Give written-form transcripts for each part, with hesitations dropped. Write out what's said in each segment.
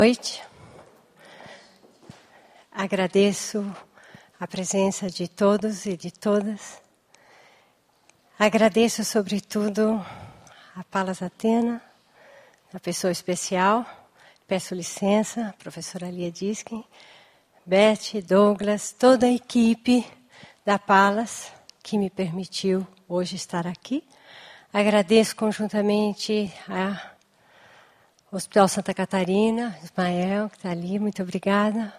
noite. Agradeço a presença de todos e de todas. Agradeço, sobretudo, a Palas Athena, a pessoa especial. Peço licença, professora Lia Diskin, Beth, Douglas, toda a equipe da Palas que me permitiu hoje estar aqui. Agradeço conjuntamente ao Hospital Santa Catarina, Ismael, que está ali, muito obrigada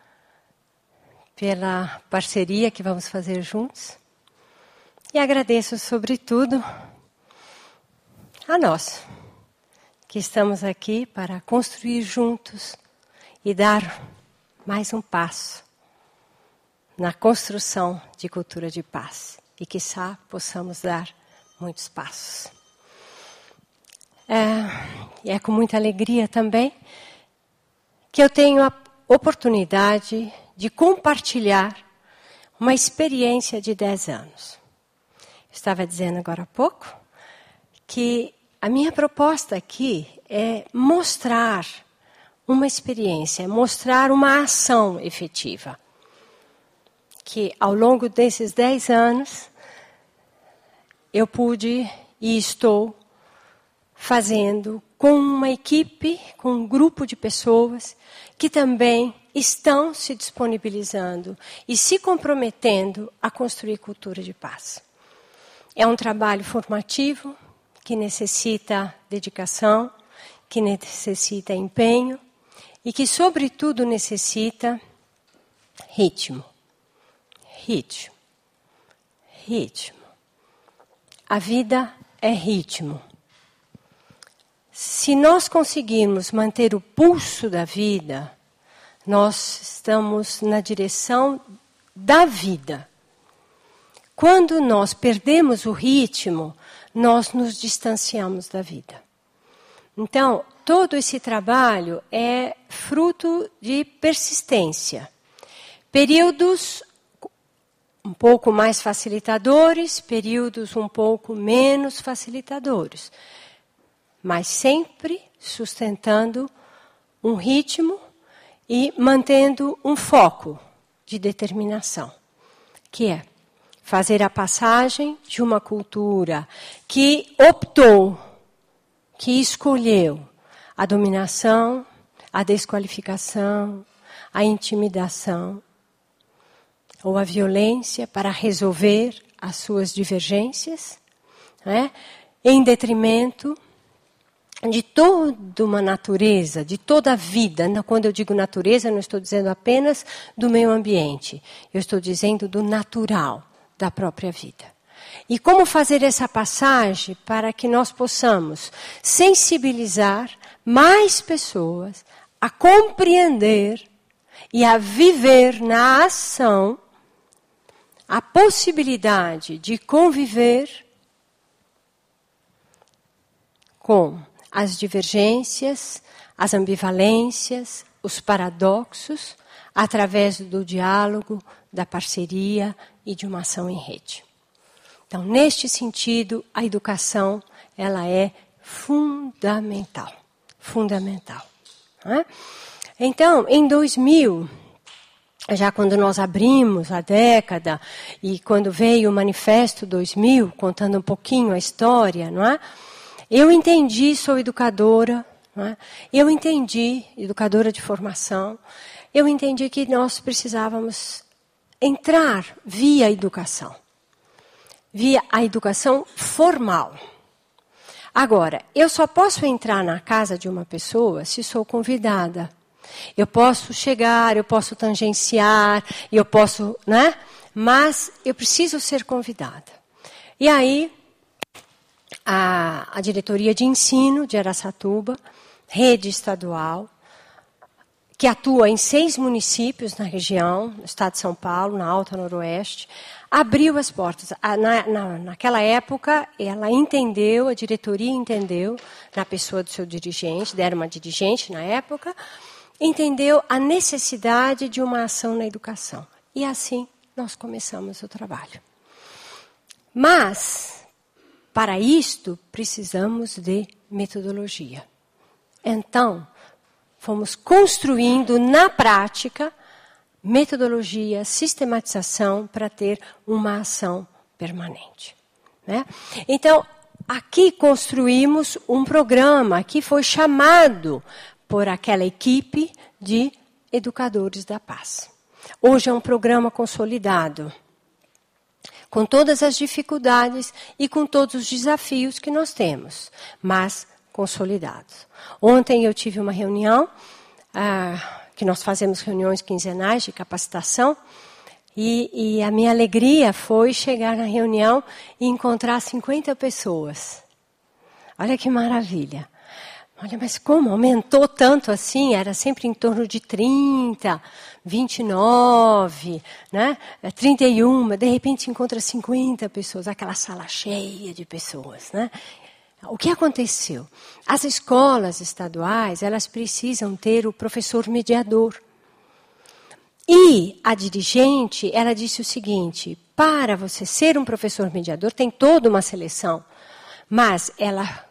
pela parceria que vamos fazer juntos. E agradeço, sobretudo, a nós, que estamos aqui para construir juntos e dar mais um passo na construção de cultura de paz. E, quiçá, possamos dar muitos passos. É com muita alegria também que eu tenho a oportunidade de compartilhar uma experiência de 10 anos. Estava dizendo agora há pouco que a minha proposta aqui é mostrar uma experiência, mostrar uma ação efetiva. Que ao longo desses 10 anos eu pude e estou fazendo com uma equipe, com um grupo de pessoas que também estão se disponibilizando e se comprometendo a construir cultura de paz. É um trabalho formativo que necessita dedicação, que necessita empenho e que, sobretudo, necessita ritmo. Ritmo. Ritmo. A vida é ritmo. Se nós conseguirmos manter o pulso da vida, nós estamos na direção da vida. Quando nós perdemos o ritmo, nós nos distanciamos da vida. Então, todo esse trabalho é fruto de persistência. Períodos um pouco mais facilitadores, períodos um pouco menos facilitadores. Mas sempre sustentando um ritmo e mantendo um foco de determinação, que é fazer a passagem de uma cultura que optou, que escolheu a dominação, a desqualificação, a intimidação ou a violência para resolver as suas divergências, né, em detrimento de toda uma natureza, de toda a vida. Quando eu digo natureza, não estou dizendo apenas do meio ambiente. Eu estou dizendo do natural da própria vida. E como fazer essa passagem para que nós possamos sensibilizar mais pessoas a compreender e a viver na ação a possibilidade de conviver com as divergências, as ambivalências, os paradoxos, através do diálogo, da parceria e de uma ação em rede. Então, neste sentido, a educação ela é fundamental. Fundamental. Né? Então, em 2000, já quando nós abrimos a década e quando veio o Manifesto 2000, contando um pouquinho a história, não é? Eu entendi, sou educadora, não é? Eu entendi, educadora de formação, eu entendi que nós precisávamos entrar via educação formal. Agora, eu só posso entrar na casa de uma pessoa se sou convidada. Eu posso chegar, eu posso tangenciar, eu posso, né? Mas eu preciso ser convidada. E aí, a diretoria de ensino de Araçatuba, rede estadual, que atua em 6 municípios na região, no estado de São Paulo, na Alta Noroeste, abriu as portas. Naquela época, ela entendeu, a diretoria entendeu, na pessoa do seu dirigente, era uma dirigente na época, entendeu a necessidade de uma ação na educação. E assim nós começamos o trabalho. Mas, para isto, precisamos de metodologia. Então, fomos construindo na prática metodologia, sistematização para ter uma ação permanente. Né? Então, aqui construímos um programa que foi chamado por aquela equipe de Educadores da Paz. Hoje é um programa consolidado, com todas as dificuldades e com todos os desafios que nós temos, mas consolidados. Ontem eu tive uma reunião, que nós fazemos reuniões quinzenais de capacitação, e a minha alegria foi chegar na reunião e encontrar 50 pessoas. Olha que maravilha. Olha, mas como aumentou tanto assim? Era sempre em torno de 30, 29, né? 31, de repente encontra 50 pessoas, aquela sala cheia de pessoas, né? O que aconteceu? As escolas estaduais, elas precisam ter o professor mediador. E a dirigente, ela disse o seguinte, para você ser um professor mediador, tem toda uma seleção, mas ela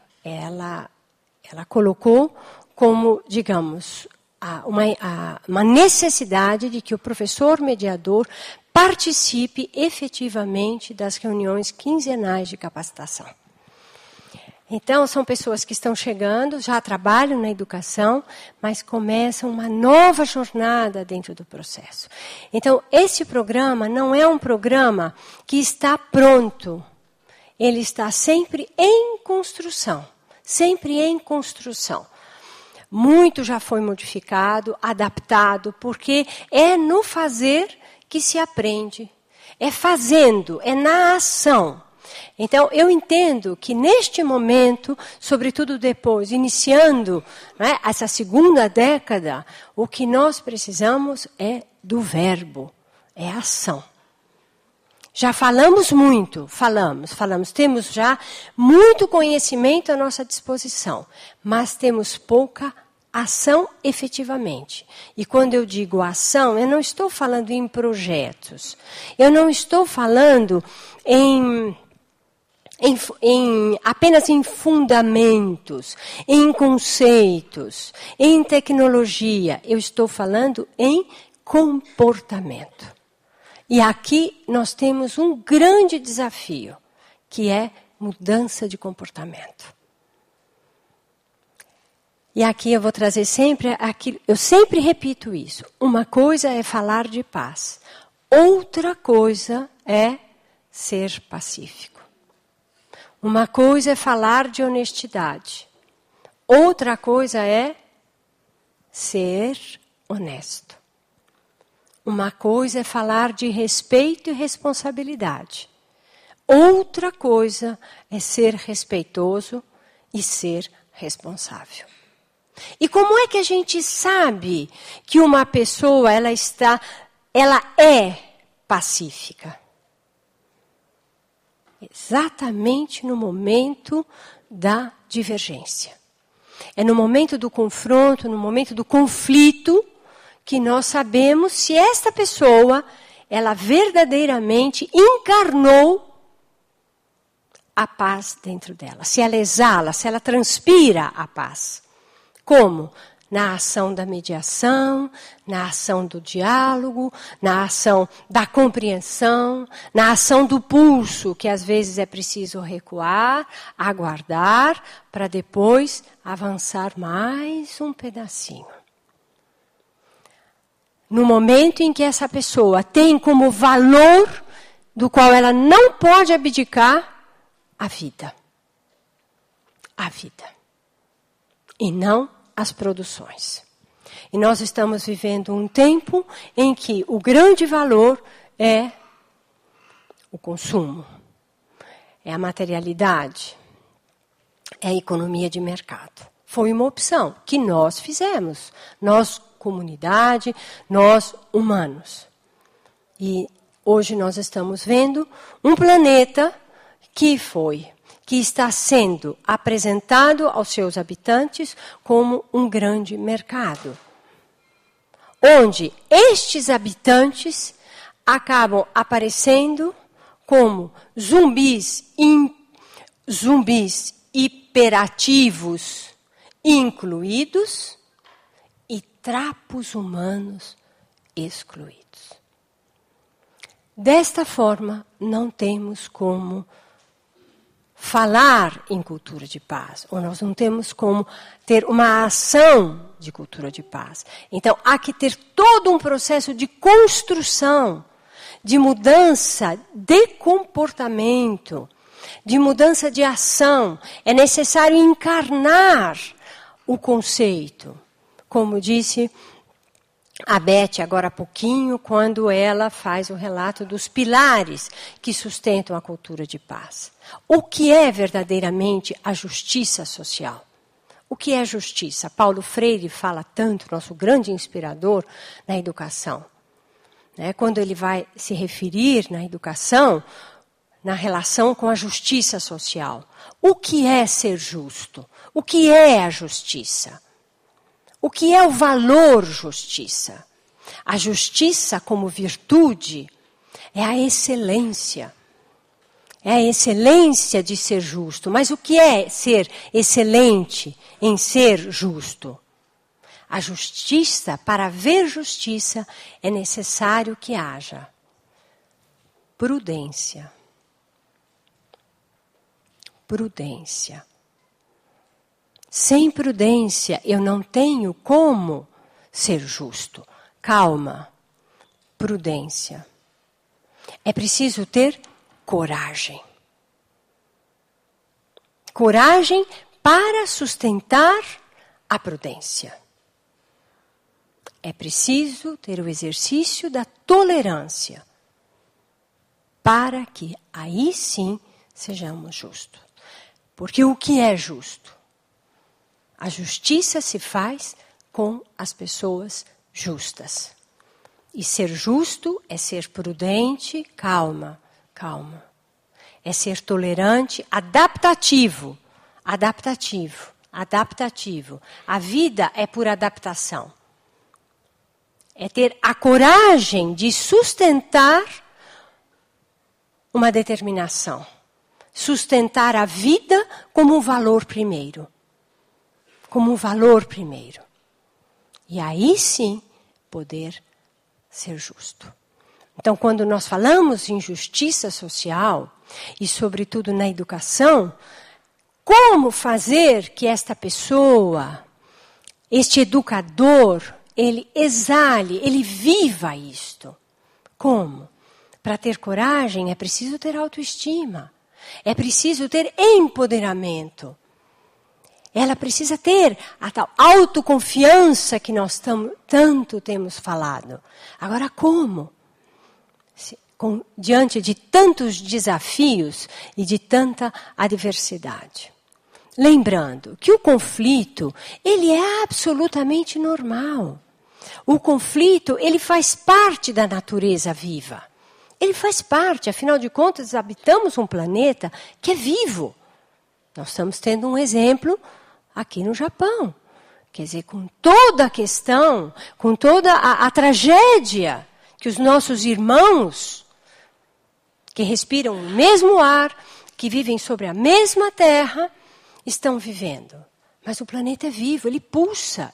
colocou como, digamos, uma necessidade de que o professor mediador participe efetivamente das reuniões quinzenais de capacitação. Então, são pessoas que estão chegando, já trabalham na educação, mas começam uma nova jornada dentro do processo. Então, esse programa não é um programa que está pronto. Ele está sempre em construção. Sempre em construção. Muito já foi modificado, adaptado, porque é no fazer que se aprende. É fazendo, é na ação. Então, eu entendo que neste momento, sobretudo depois, iniciando, né, essa segunda década, o que nós precisamos é do verbo, é ação. Já falamos muito, falamos, temos já muito conhecimento à nossa disposição, mas temos pouca ação efetivamente. E quando eu digo ação, eu não estou falando em projetos, eu não estou falando apenas em fundamentos, em conceitos, em tecnologia. Eu estou falando em comportamento. E aqui nós temos um grande desafio, que é mudança de comportamento. E aqui eu vou trazer sempre aquilo, eu sempre repito isso. Uma coisa é falar de paz, outra coisa é ser pacífico. Uma coisa é falar de honestidade. Outra coisa é ser honesto. Uma coisa é falar de respeito e responsabilidade. Outra coisa é ser respeitoso e ser responsável. E como é que a gente sabe que uma pessoa ela é pacífica? Exatamente no momento da divergência. É no momento do confronto, no momento do conflito, que nós sabemos se esta pessoa, ela verdadeiramente encarnou a paz dentro dela. Se ela exala, se ela transpira a paz. Como? Na ação da mediação, na ação do diálogo, na ação da compreensão, na ação do pulso, que às vezes é preciso recuar, aguardar, para depois avançar mais um pedacinho. No momento em que essa pessoa tem como valor, do qual ela não pode abdicar, a vida. A vida. E não as produções. E nós estamos vivendo um tempo em que o grande valor é o consumo, é a materialidade, é a economia de mercado. Foi uma opção que nós fizemos, nós, comunidade, nós, humanos. E hoje nós estamos vendo um planeta que está sendo apresentado aos seus habitantes como um grande mercado, onde estes habitantes acabam aparecendo como zumbis hiperativos incluídos trapos humanos excluídos. Desta forma, não temos como falar em cultura de paz, ou nós não temos como ter uma ação de cultura de paz. Então, há que ter todo um processo de construção, de mudança de comportamento, de mudança de ação. É necessário encarnar o conceito, como disse a Beth agora há pouquinho, quando ela faz o relato dos pilares que sustentam a cultura de paz. O que é verdadeiramente a justiça social? O que é justiça? Paulo Freire fala tanto, nosso grande inspirador na educação. Quando ele vai se referir na educação, na relação com a justiça social. O que é ser justo? O que é a justiça? O que é o valor justiça? A justiça como virtude é a excelência. É a excelência de ser justo. Mas o que é ser excelente em ser justo? A justiça, para haver justiça, é necessário que haja prudência. Prudência. Sem prudência, eu não tenho como ser justo. Calma, prudência. É preciso ter coragem. Coragem para sustentar a prudência. É preciso ter o exercício da tolerância para que aí sim sejamos justos. Porque o que é justo? A justiça se faz com as pessoas justas. E ser justo é ser prudente, calma. É ser tolerante, adaptativo. A vida é por adaptação. É ter a coragem de sustentar uma determinação. Sustentar a vida como um valor primeiro. E aí sim, poder ser justo. Então, quando nós falamos em justiça social, e sobretudo na educação, como fazer que esta pessoa, este educador, ele exale, ele viva isto? Como? Para ter coragem é preciso ter autoestima, é preciso ter empoderamento. Ela precisa ter a tal autoconfiança que nós tanto temos falado. Agora, como? Diante de tantos desafios e de tanta adversidade. Lembrando que o conflito, ele é absolutamente normal. O conflito, ele faz parte da natureza viva. Ele faz parte, afinal de contas, habitamos um planeta que é vivo. Nós estamos tendo um exemplo aqui no Japão. Quer dizer, com toda a questão, com toda a tragédia que os nossos irmãos, que respiram o mesmo ar, que vivem sobre a mesma terra, estão vivendo. Mas o planeta é vivo, ele pulsa.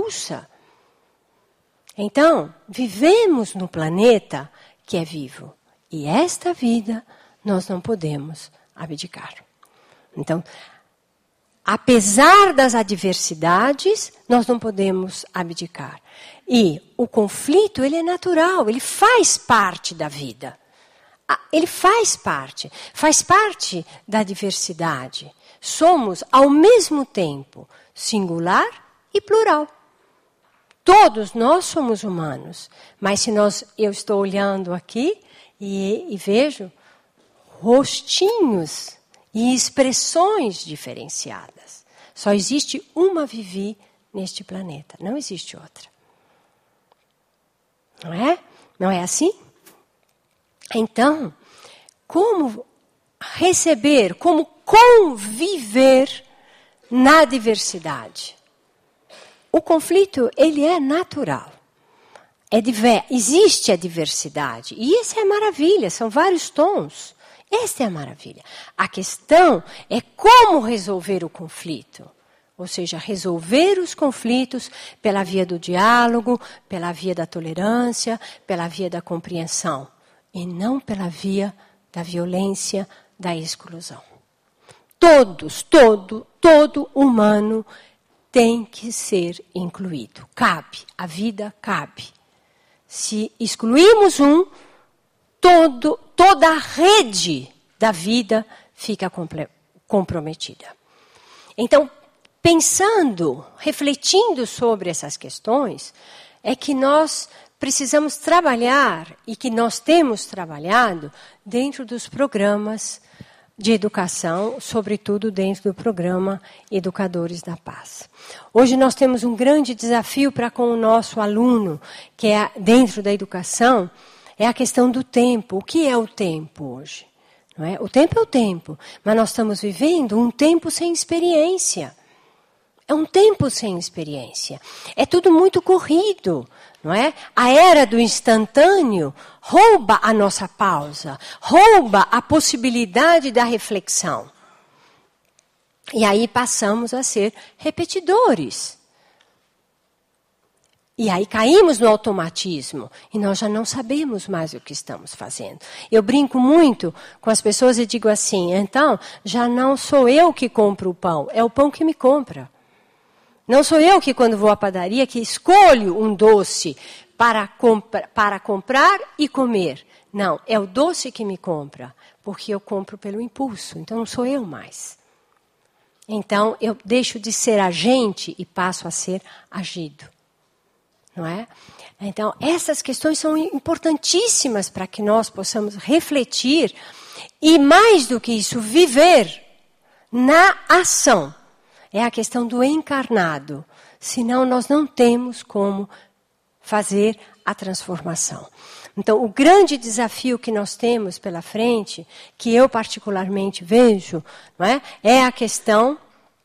Então, vivemos no planeta que é vivo. E esta vida nós não podemos abdicar. Então, apesar das adversidades, nós não podemos abdicar. E o conflito, ele é natural, ele faz parte da vida. Ele faz parte da diversidade. Somos, ao mesmo tempo, singular e plural. Todos nós somos humanos. Mas se eu estou olhando aqui e vejo rostinhos e expressões diferenciadas. Só existe uma Vivi neste planeta, não existe outra. Não é? Não é assim? Então, como receber, como conviver na diversidade? O conflito, ele é natural. Existe a diversidade. E isso é maravilha, são vários tons. Esta é a maravilha. A questão é como resolver o conflito. Ou seja, resolver os conflitos pela via do diálogo, pela via da tolerância, pela via da compreensão. E não pela via da violência, da exclusão. Todo humano tem que ser incluído. Cabe, a vida cabe. Se excluirmos um, toda a rede da vida fica comprometida. Então, pensando, refletindo sobre essas questões, é que nós precisamos trabalhar e que nós temos trabalhado dentro dos programas de educação, sobretudo dentro do programa Educadores da Paz. Hoje nós temos um grande desafio para com o nosso aluno, que é dentro da educação, é a questão do tempo. O que é o tempo hoje? Não é? O tempo é o tempo, mas nós estamos vivendo um tempo sem experiência. É um tempo sem experiência. É tudo muito corrido, não é? A era do instantâneo rouba a nossa pausa, rouba a possibilidade da reflexão. E aí passamos a ser repetidores. E aí caímos no automatismo e nós já não sabemos mais o que estamos fazendo. Eu brinco muito com as pessoas e digo assim, então, já não sou eu que compro o pão, é o pão que me compra. Não sou eu que, quando vou à padaria, que escolho um doce para comprar e comer. Não, é o doce que me compra, porque eu compro pelo impulso, então não sou eu mais. Então, eu deixo de ser agente e passo a ser agido. Não é? Então, essas questões são importantíssimas para que nós possamos refletir e, mais do que isso, viver na ação. É a questão do encarnado. Senão, nós não temos como fazer a transformação. Então, o grande desafio que nós temos pela frente, que eu particularmente vejo, não é? É a questão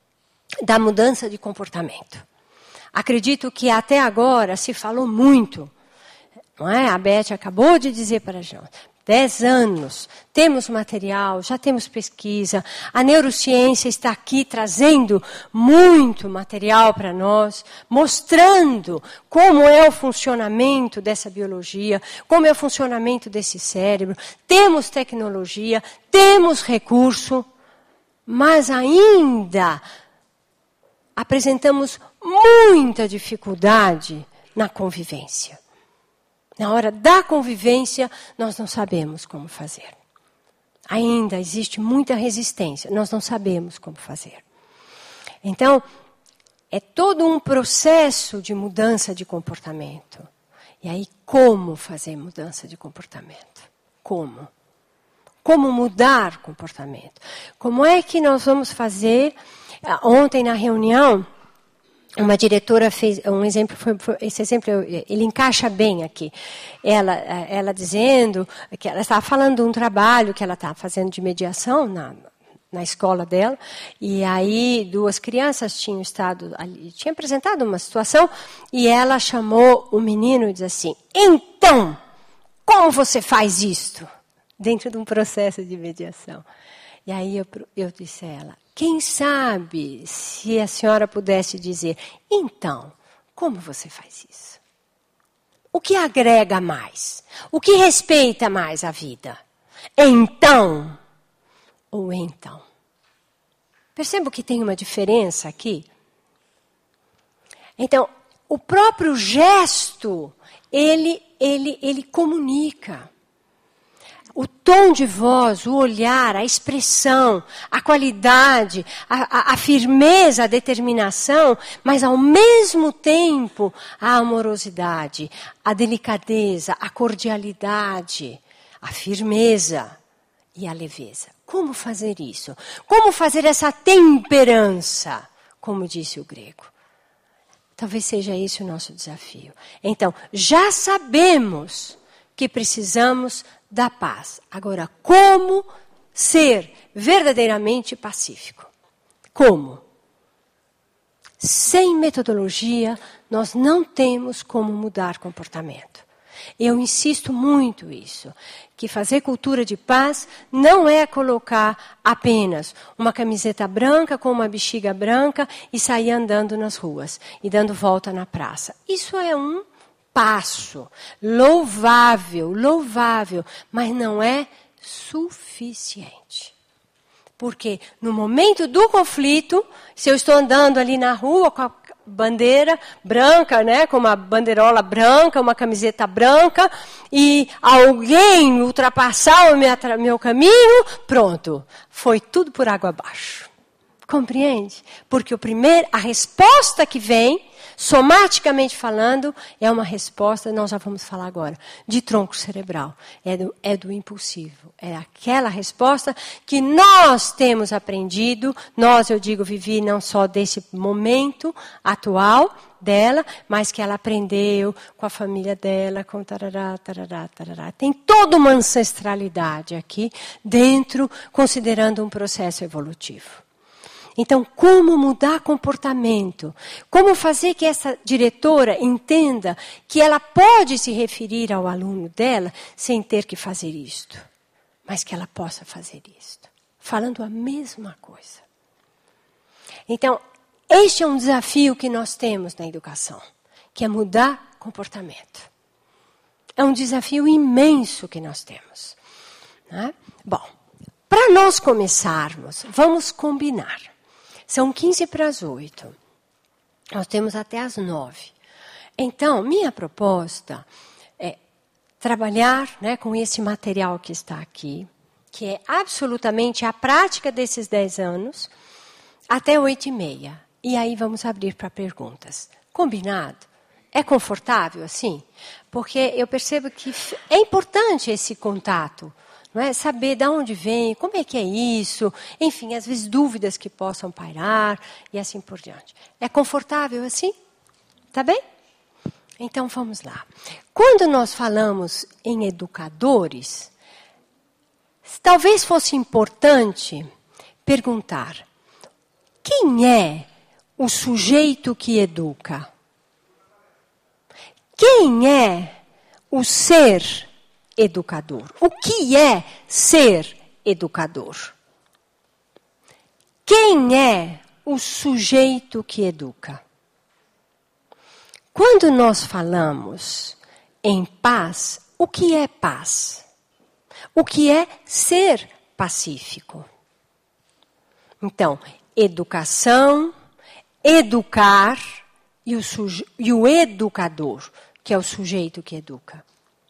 da mudança de comportamento. Acredito que até agora se falou muito, não é? A Beth acabou de dizer para a gente, 10 anos, temos material, já temos pesquisa, a neurociência está aqui trazendo muito material para nós, mostrando como é o funcionamento dessa biologia, como é o funcionamento desse cérebro, temos tecnologia, temos recurso, mas ainda apresentamos muita dificuldade na convivência. Na hora da convivência, nós não sabemos como fazer. Ainda existe muita resistência, nós não sabemos como fazer. Então, é todo um processo de mudança de comportamento. E aí, como fazer mudança de comportamento? Como? Como mudar comportamento? Como é que nós vamos fazer? Ontem, na reunião, uma diretora fez um exemplo, esse exemplo ele encaixa bem aqui. Ela dizendo que ela estava falando de um trabalho que ela estava fazendo de mediação na escola dela, e aí 2 crianças tinham estado ali, tinham apresentado uma situação, e ela chamou o menino e disse assim, então, como você faz isto? Dentro de um processo de mediação. E aí eu disse a ela, quem sabe se a senhora pudesse dizer, então, como você faz isso? O que agrega mais? O que respeita mais a vida? Então ou então? Percebo que tem uma diferença aqui? Então, o próprio gesto, ele comunica. O tom de voz, o olhar, a expressão, a qualidade, a firmeza, a determinação, mas ao mesmo tempo a amorosidade, a delicadeza, a cordialidade, a firmeza e a leveza. Como fazer isso? Como fazer essa temperança, como disse o grego? Talvez seja esse o nosso desafio. Então, já sabemos que precisamos da paz. Agora, como ser verdadeiramente pacífico? Como? Sem metodologia, nós não temos como mudar comportamento. Eu insisto muito isso, que fazer cultura de paz não é colocar apenas uma camiseta branca com uma bexiga branca e sair andando nas ruas e dando volta na praça. Isso é um passo louvável, mas não é suficiente. Porque no momento do conflito, se eu estou andando ali na rua com a bandeira branca, né, com uma bandeirola branca, uma camiseta branca, e alguém ultrapassar o meu caminho, pronto, foi tudo por água abaixo. Compreende? Porque a resposta que vem, somaticamente falando, é uma resposta, nós já vamos falar agora, de tronco cerebral. É do impulsivo. É aquela resposta que nós temos aprendido, eu digo, Vivi, não só desse momento atual dela, mas que ela aprendeu com a família dela, com tarará. Tem toda uma ancestralidade aqui dentro, considerando um processo evolutivo. Então, como mudar comportamento? Como fazer que essa diretora entenda que ela pode se referir ao aluno dela sem ter que fazer isto, mas que ela possa fazer isto, falando a mesma coisa. Então, este é um desafio que nós temos na educação, que é mudar comportamento. É um desafio imenso que nós temos. Né? Bom, para nós começarmos, vamos combinar. São 15 para as 8. Nós temos até as 9. Então, minha proposta é trabalhar, né, com esse material que está aqui, que é absolutamente a prática desses 10 anos, até 8h30. E aí vamos abrir para perguntas. Combinado? É confortável assim? Porque eu percebo que é importante esse contato. Não é? Saber de onde vem, como é que é isso, enfim, às vezes dúvidas que possam pairar e assim por diante. É confortável assim? Tá bem? Então vamos lá. Quando nós falamos em educadores, talvez fosse importante perguntar: quem é o sujeito que educa? Quem é o ser educador? O que é ser educador? Quem é o sujeito que educa? Quando nós falamos em paz, o que é paz? O que é ser pacífico? Então, educação, educar e o educador, que é o sujeito que educa.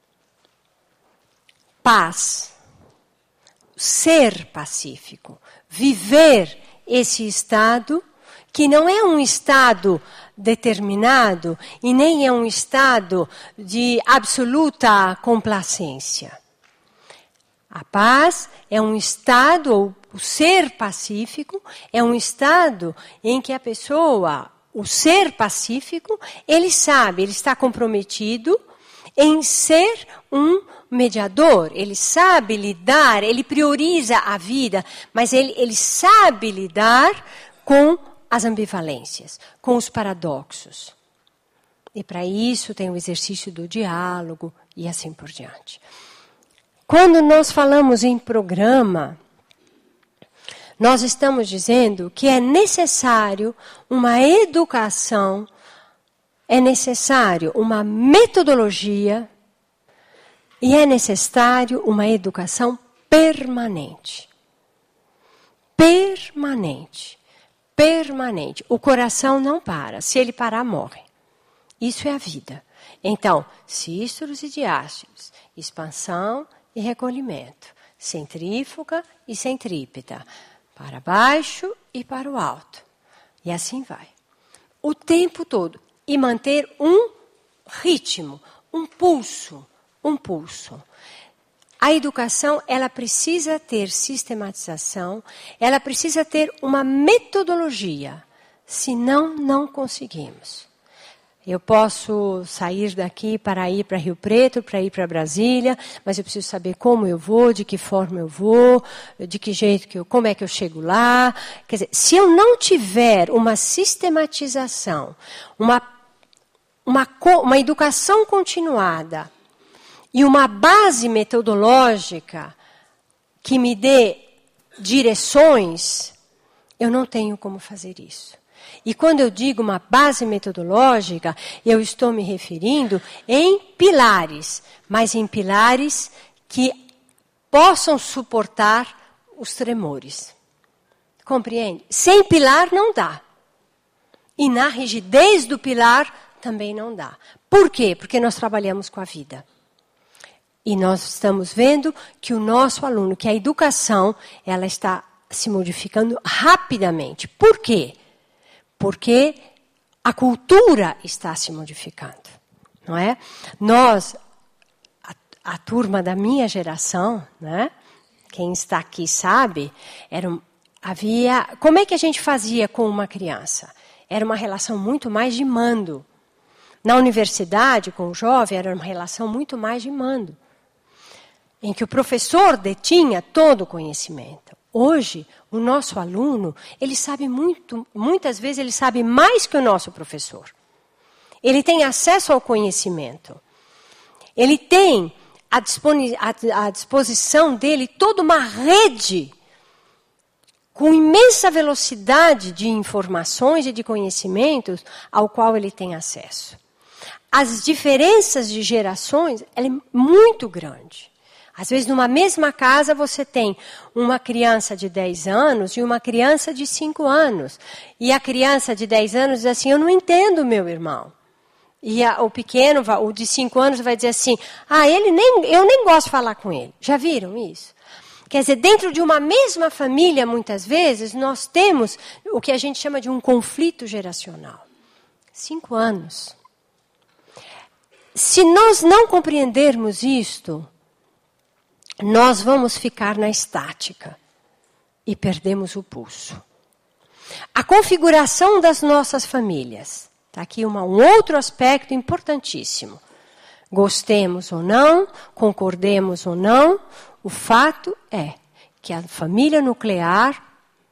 Paz, ser pacífico, viver esse estado, que não é um estado determinado e nem é um estado de absoluta complacência. A paz é um estado, ou o ser pacífico, é um estado em que a pessoa, o ser pacífico, ele sabe, ele está comprometido em ser um mediador, ele sabe lidar, ele prioriza a vida, mas ele sabe lidar com as ambivalências, com os paradoxos. E para isso tem o exercício do diálogo e assim por diante. Quando nós falamos em programa, nós estamos dizendo que é necessário uma educação, é necessário uma metodologia e é necessário uma educação permanente. Permanente. Permanente. O coração não para. Se ele parar, morre. Isso é a vida. Então, sístolos e diástolos, expansão e recolhimento, centrífuga e centrípeta, para baixo e para o alto. E assim vai. O tempo todo. E manter um ritmo, um pulso. A educação, ela precisa ter sistematização, ela precisa ter uma metodologia, senão não conseguimos. Eu posso sair daqui para ir para Rio Preto, para ir para Brasília, mas eu preciso saber como eu vou, de que forma eu vou, de que jeito como é que eu chego lá. Quer dizer, se eu não tiver uma sistematização, uma educação continuada, e uma base metodológica que me dê direções, eu não tenho como fazer isso. E quando eu digo uma base metodológica, eu estou me referindo em pilares, mas em pilares que possam suportar os tremores. Compreende? Sem pilar não dá. E na rigidez do pilar também não dá. Por quê? Porque nós trabalhamos com a vida. E nós estamos vendo que o nosso aluno, que a educação, ela está se modificando rapidamente. Por quê? Porque a cultura está se modificando, não é? Nós, a turma da minha geração, né? Quem está aqui sabe, como é que a gente fazia com uma criança? Era uma relação muito mais de mando. Na universidade, com o jovem, era uma relação muito mais de mando, em que o professor detinha todo o conhecimento. Hoje, o nosso aluno, ele sabe muitas vezes ele sabe mais que o nosso professor. Ele tem acesso ao conhecimento. Ele tem à disposição dele toda uma rede com imensa velocidade de informações e de conhecimentos ao qual ele tem acesso. As diferenças de gerações, ela é muito grande. Às vezes, numa mesma casa, você tem uma criança de 10 anos e uma criança de 5 anos. E a criança de 10 anos diz assim, eu não entendo meu irmão. E o pequeno, o de 5 anos, vai dizer assim, eu nem gosto de falar com ele. Já viram isso? Quer dizer, dentro de uma mesma família, muitas vezes, nós temos o que a gente chama de um conflito geracional. 5 anos. Se nós não compreendermos isto, nós vamos ficar na estática e perdemos o pulso. A configuração das nossas famílias. Está aqui um outro aspecto importantíssimo. Gostemos ou não, concordemos ou não, o fato é que a família nuclear,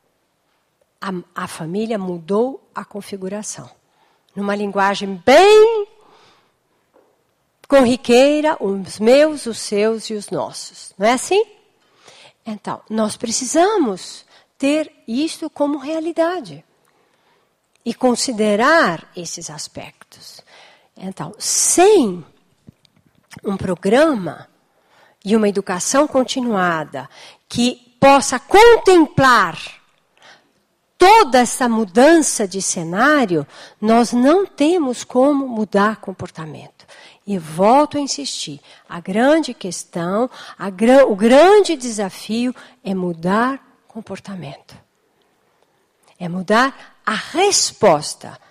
a família mudou a configuração. Numa linguagem bem corriqueira, os meus, os seus e os nossos. Não é assim? Então, nós precisamos ter isso como realidade e considerar esses aspectos. Então, sem um programa e uma educação continuada que possa contemplar toda essa mudança de cenário, nós não temos como mudar comportamento. E volto a insistir, a grande questão, o grande desafio é mudar comportamento. É mudar a resposta,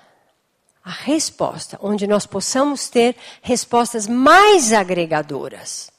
onde nós possamos ter respostas mais agregadoras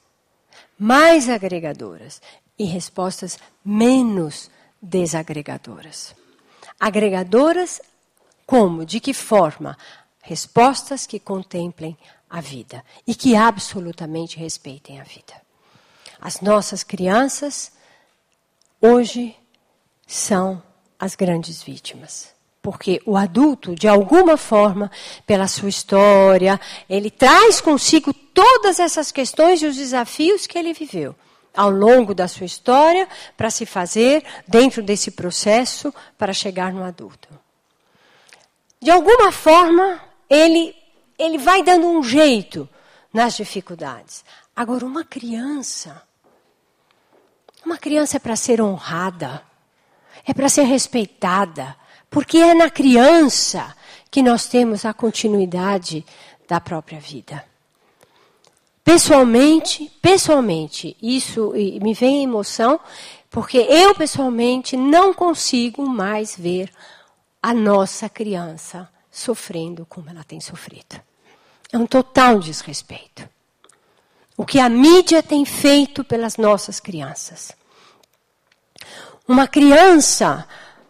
e respostas menos desagregadoras. Agregadoras como? De que forma? Respostas que contemplem a vida e que absolutamente respeitem a vida. As nossas crianças hoje são as grandes vítimas. Porque o adulto, de alguma forma, pela sua história, ele traz consigo todas essas questões e os desafios que ele viveu ao longo da sua história para se fazer dentro desse processo para chegar no adulto. De alguma forma, ele vai dando um jeito nas dificuldades. Agora, uma criança é para ser honrada, é para ser respeitada, porque é na criança que nós temos a continuidade da própria vida. Pessoalmente, isso me vem emoção, porque eu pessoalmente não consigo mais ver a nossa criança sofrendo como ela tem sofrido. É um total desrespeito. O que a mídia tem feito pelas nossas crianças. Uma criança,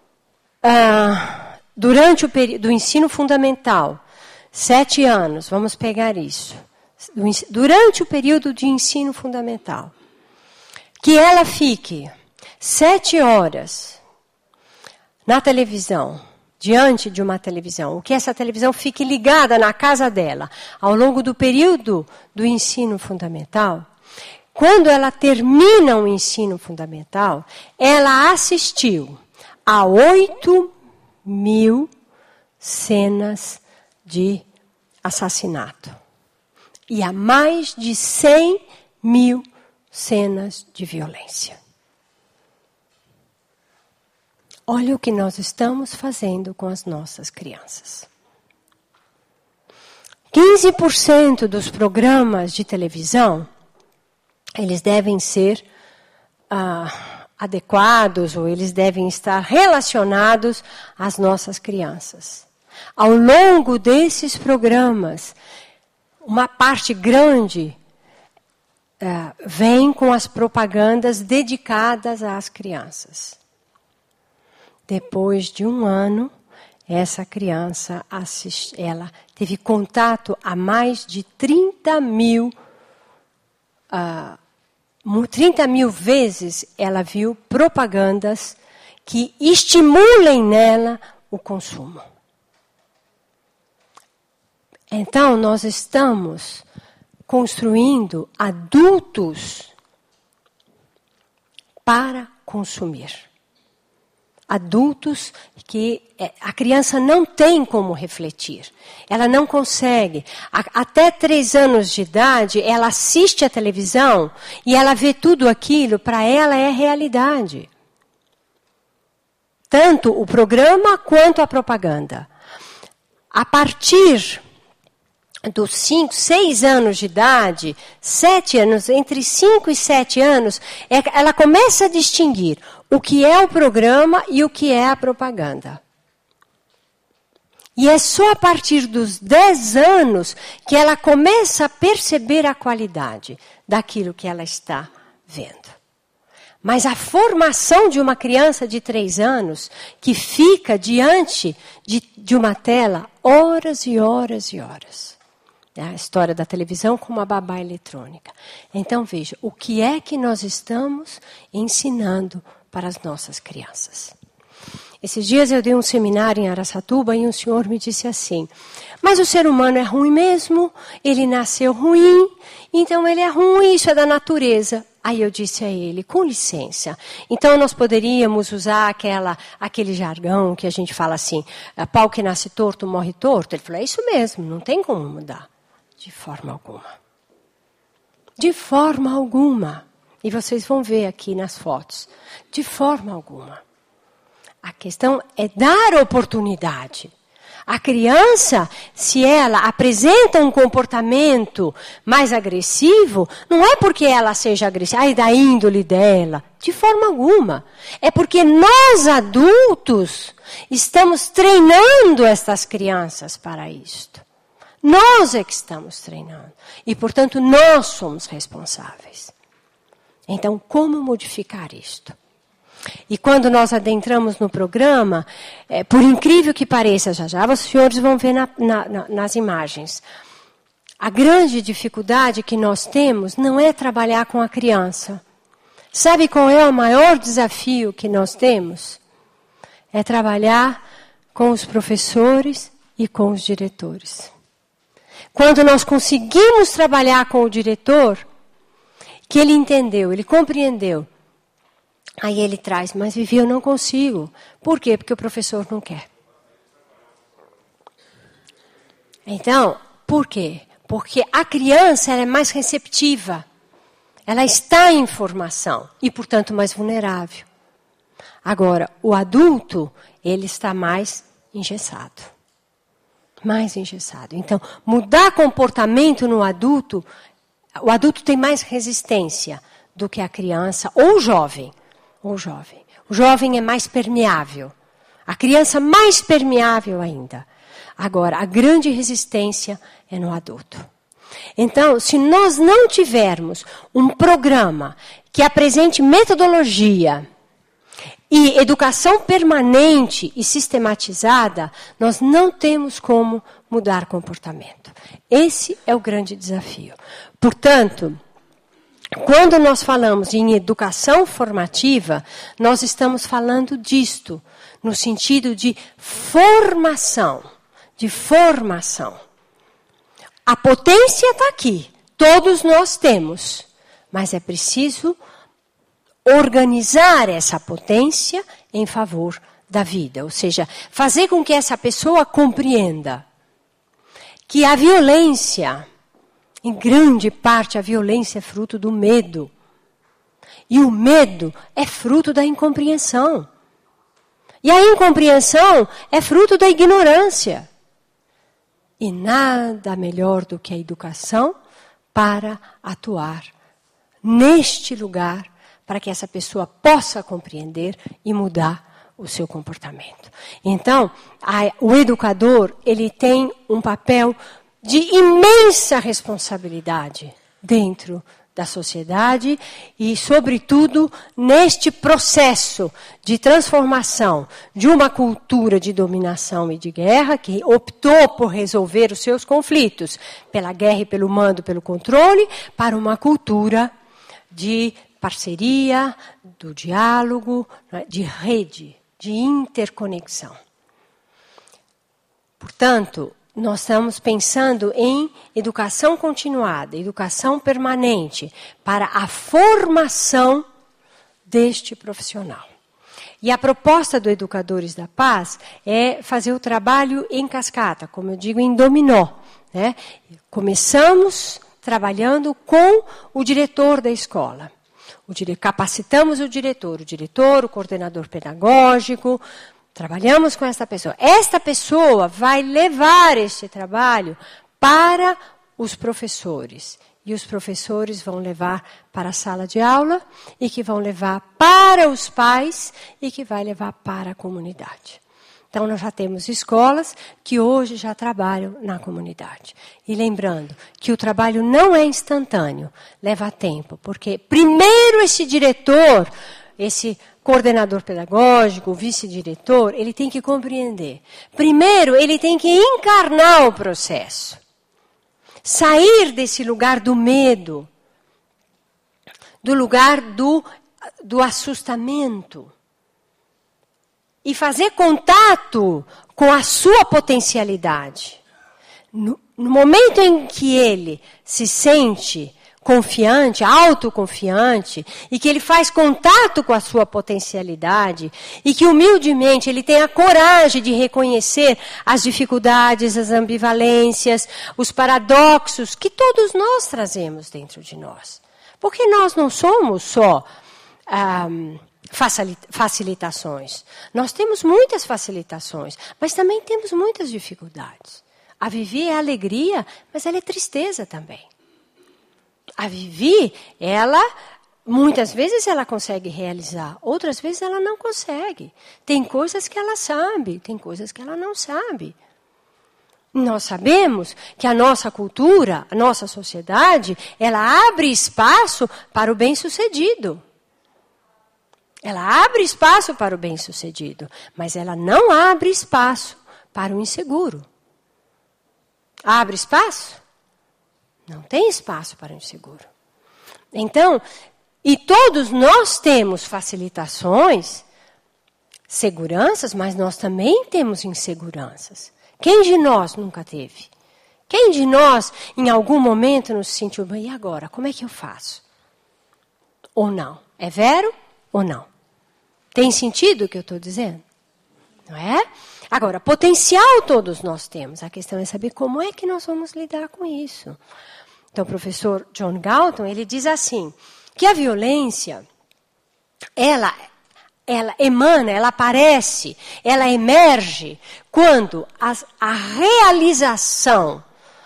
durante o período do ensino fundamental, 7 anos, vamos pegar isso. Durante o período de ensino fundamental, que ela fique 7 horas na televisão, diante de uma televisão, ou que essa televisão fique ligada na casa dela, ao longo do período do ensino fundamental, quando ela termina o ensino fundamental, ela assistiu a 8.000 cenas de assassinato e a mais de 100.000 cenas de violência. Olha o que nós estamos fazendo com as nossas crianças. 15% dos programas de televisão, eles devem ser adequados ou eles devem estar relacionados às nossas crianças. Ao longo desses programas, uma parte grande vem com as propagandas dedicadas às crianças. Depois de um ano, essa criança ela teve contato a mais de 30.000 vezes ela viu propagandas que estimulem nela o consumo. Então, nós estamos construindo adultos para consumir. Adultos que a criança não tem como refletir. Ela não consegue. Até 3 anos de idade, ela assiste a televisão e ela vê tudo aquilo, para ela é realidade. Tanto o programa quanto a propaganda. A partir dos 5, 6 anos de idade, 7 anos, entre 5 e 7 anos, ela começa a distinguir o que é o programa e o que é a propaganda. E é só a partir dos 10 anos que ela começa a perceber a qualidade daquilo que ela está vendo. Mas a formação de uma criança de 3 anos que fica diante de uma tela horas e horas e horas. É a história da televisão com uma babá eletrônica. Então veja, o que é que nós estamos ensinando para as nossas crianças? Esses dias eu dei um seminário em Araçatuba e um senhor me disse assim: mas o ser humano é ruim mesmo, ele nasceu ruim, então ele é ruim, isso é da natureza. Aí eu disse a ele, com licença, então nós poderíamos usar aquele jargão que a gente fala assim, pau que nasce torto, morre torto? Ele falou, é isso mesmo, não tem como mudar. De forma alguma. De forma alguma. E vocês vão ver aqui nas fotos. De forma alguma. A questão é dar oportunidade. A criança, se ela apresenta um comportamento mais agressivo, não é porque ela seja agressiva, é da índole dela. De forma alguma. É porque nós, adultos, estamos treinando estas crianças para isto. Nós é que estamos treinando. E, portanto, nós somos responsáveis. Então, como modificar isto? E quando nós adentramos no programa, por incrível que pareça, já os senhores vão ver nas imagens, a grande dificuldade que nós temos não é trabalhar com a criança. Sabe qual é o maior desafio que nós temos? É trabalhar com os professores e com os diretores. Quando nós conseguimos trabalhar com o diretor, que ele entendeu, ele compreendeu, aí ele traz, mas Vivi, eu não consigo. Por quê? Porque o professor não quer. Então, por quê? Porque a criança ela é mais receptiva. Ela está em formação e, portanto, mais vulnerável. Agora, o adulto, ele está mais engessado. Mais engessado. Então, mudar comportamento no adulto, o adulto tem mais resistência do que a criança ou o jovem. O jovem é mais permeável. A criança mais permeável ainda. Agora, a grande resistência é no adulto. Então, se nós não tivermos um programa que apresente metodologia e educação permanente e sistematizada, nós não temos como mudar comportamento. Esse é o grande desafio. Portanto, quando nós falamos em educação formativa, nós estamos falando disto. no sentido de formação, A potência está aqui, todos nós temos, mas é preciso organizar essa potência em favor da vida, ou seja, fazer com que essa pessoa compreenda que a violência, em grande parte a violência é fruto do medo. E o medo é fruto da incompreensão. E a incompreensão é fruto da ignorância. E nada melhor do que a educação para atuar neste lugar, para que essa pessoa possa compreender e mudar o seu comportamento. Então, o educador, ele tem um papel de imensa responsabilidade dentro da sociedade e, sobretudo, neste processo de transformação de uma cultura de dominação e de guerra, que optou por resolver os seus conflitos pela guerra e pelo mando, pelo controle, para uma cultura de parceria, do diálogo, de rede, de interconexão. Portanto, nós estamos pensando em educação continuada, educação permanente, para a formação deste profissional. E a proposta do Educadores da Paz é fazer o trabalho em cascata, como eu digo, em dominó. Né? Começamos trabalhando com o diretor da escola. Capacitamos o diretor, o coordenador pedagógico. Trabalhamos com esta pessoa. Esta pessoa vai levar este trabalho para os professores. E os professores vão levar para a sala de aula, e que vão levar para os pais, e que vai levar para a comunidade. Então, nós já temos escolas que hoje já trabalham na comunidade. E lembrando que o trabalho não é instantâneo, leva tempo. Porque primeiro esse diretor, esse coordenador pedagógico, o vice-diretor, ele tem que compreender. Primeiro, ele tem que encarnar o processo. Sair desse lugar do medo, do lugar do assustamento. E fazer contato com a sua potencialidade. No momento em que ele se sente confiante, autoconfiante, e que ele faz contato com a sua potencialidade, e que humildemente ele tem a coragem de reconhecer as dificuldades, as ambivalências, os paradoxos que todos nós trazemos dentro de nós. Porque nós não somos só facilitações. Nós temos muitas facilitações, mas também temos muitas dificuldades. A Vivi é alegria, mas ela é tristeza também. A Vivi, muitas vezes ela consegue realizar, outras vezes ela não consegue. Tem coisas que ela sabe, tem coisas que ela não sabe. Nós sabemos que a nossa cultura, a nossa sociedade, ela abre espaço para o bem-sucedido. Ela abre espaço para o bem-sucedido, mas ela não abre espaço para o inseguro. Abre espaço? Não tem espaço para o inseguro. Então, e todos nós temos facilitações, seguranças, mas nós também temos inseguranças. Quem de nós nunca teve? Quem de nós, em algum momento, nos sentiu, e agora, como é que eu faço? Ou não? É vero ou não? Tem sentido o que eu estou dizendo? Não é? Agora, potencial todos nós temos. A questão é saber como é que nós vamos lidar com isso. Então, o professor John Galton, ele diz assim, que a violência, ela emana, ela aparece, ela emerge quando a realização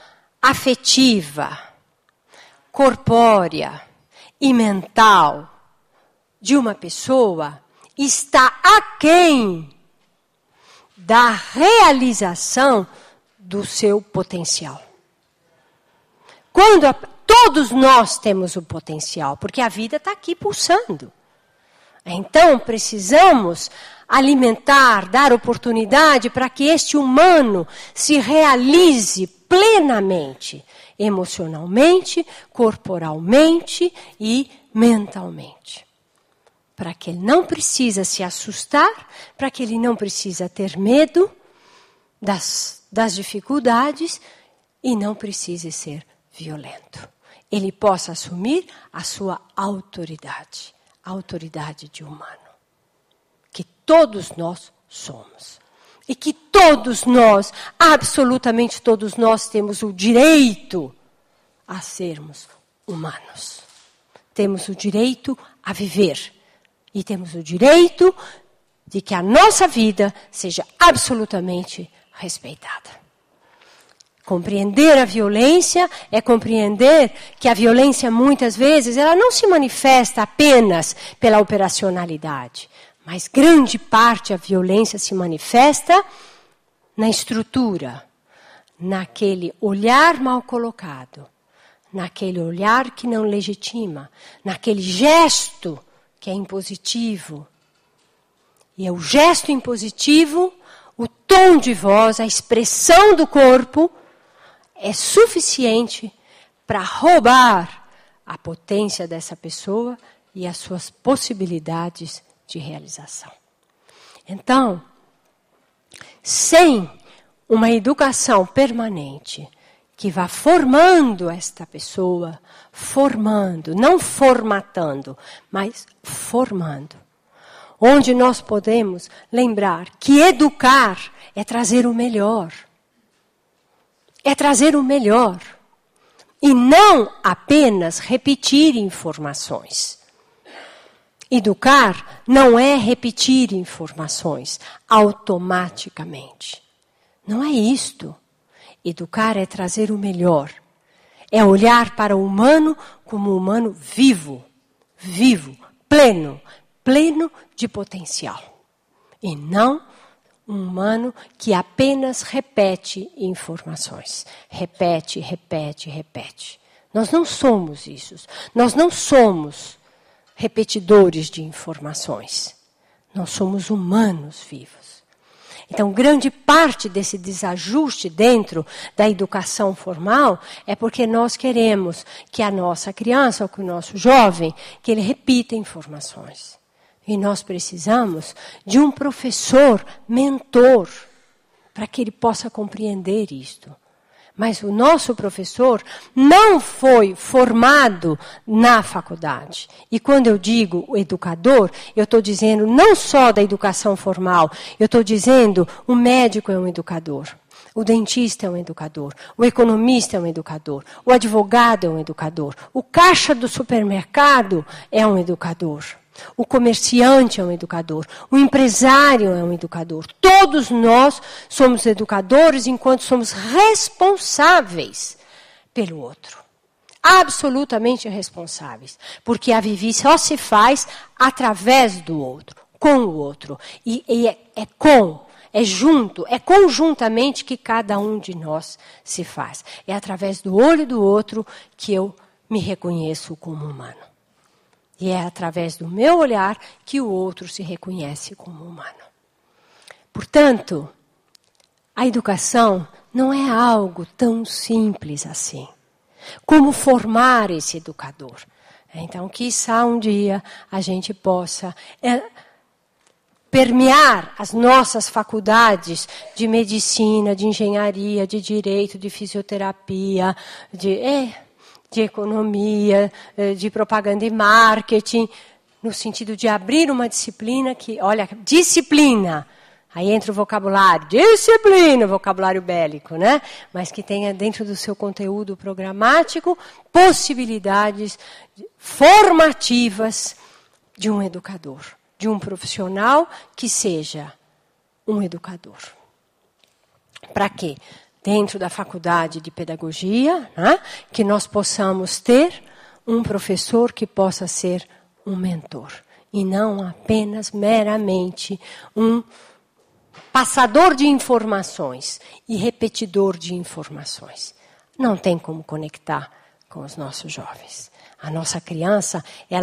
afetiva, corpórea e mental de uma pessoa está aquém da realização do seu potencial. Quando todos nós temos o potencial, porque a vida está aqui pulsando. Então, precisamos alimentar, dar oportunidade para que este humano se realize plenamente, emocionalmente, corporalmente e mentalmente. para que ele não precisa se assustar, para que ele não precisa ter medo das dificuldades e não precise ser violento. Ele possa assumir a sua autoridade, a autoridade de humano, que todos nós somos. E que todos nós, absolutamente todos nós, temos o direito a sermos humanos. Temos o direito a viver. E temos o direito de que a nossa vida seja absolutamente respeitada. Compreender a violência é compreender que a violência, muitas vezes, ela não se manifesta apenas pela operacionalidade. Mas grande parte da violência se manifesta na estrutura, naquele olhar mal colocado, naquele olhar que não legitima, naquele gesto que é impositivo. E é o gesto impositivo, o tom de voz, a expressão do corpo é suficiente para roubar a potência dessa pessoa e as suas possibilidades de realização. Então, sem uma educação permanente que vá formando esta pessoa, formando, não formatando, mas formando, onde nós podemos lembrar que educar é trazer o melhor. É trazer o melhor. E não apenas repetir informações. Educar não é repetir informações automaticamente. Não é isto. Educar é trazer o melhor. É olhar para o humano como um humano vivo, pleno de potencial. E não um humano que apenas repete informações. Repete. Nós não somos isso. Nós não somos repetidores de informações. Nós somos humanos vivos. Então, grande parte desse desajuste dentro da educação formal é porque nós queremos que a nossa criança ou que o nosso jovem, que ele repita informações. E nós precisamos de um professor, mentor, para que ele possa compreender isto. Mas o nosso professor não foi formado na faculdade. E quando eu digo o educador, eu estou dizendo não só da educação formal, eu estou dizendo o médico é um educador, o dentista é um educador, o economista é um educador, o advogado é um educador, o caixa do supermercado é um educador. O comerciante é um educador, o empresário é um educador. Todos nós somos educadores enquanto somos responsáveis pelo outro. Absolutamente responsáveis. Porque a vivi só se faz através do outro, com o outro. E é junto, é conjuntamente que cada um de nós se faz. É através do olho do outro que eu me reconheço como humano. E é através do meu olhar que o outro se reconhece como humano. Portanto, a educação não é algo tão simples assim. Como formar esse educador? Então, quiçá um dia a gente possa permear as nossas faculdades de medicina, de engenharia, de direito, de fisioterapia, de economia, de propaganda e marketing, no sentido de abrir uma disciplina que, olha, disciplina, aí entra o vocabulário, disciplina, vocabulário bélico, né? Mas que tenha dentro do seu conteúdo programático possibilidades formativas de um educador, de um profissional que seja um educador. Para quê? Dentro da faculdade de pedagogia, né, que nós possamos ter um professor que possa ser um mentor. E não apenas meramente um passador de informações e repetidor de informações. Não tem como conectar com os nossos jovens. A nossa criança,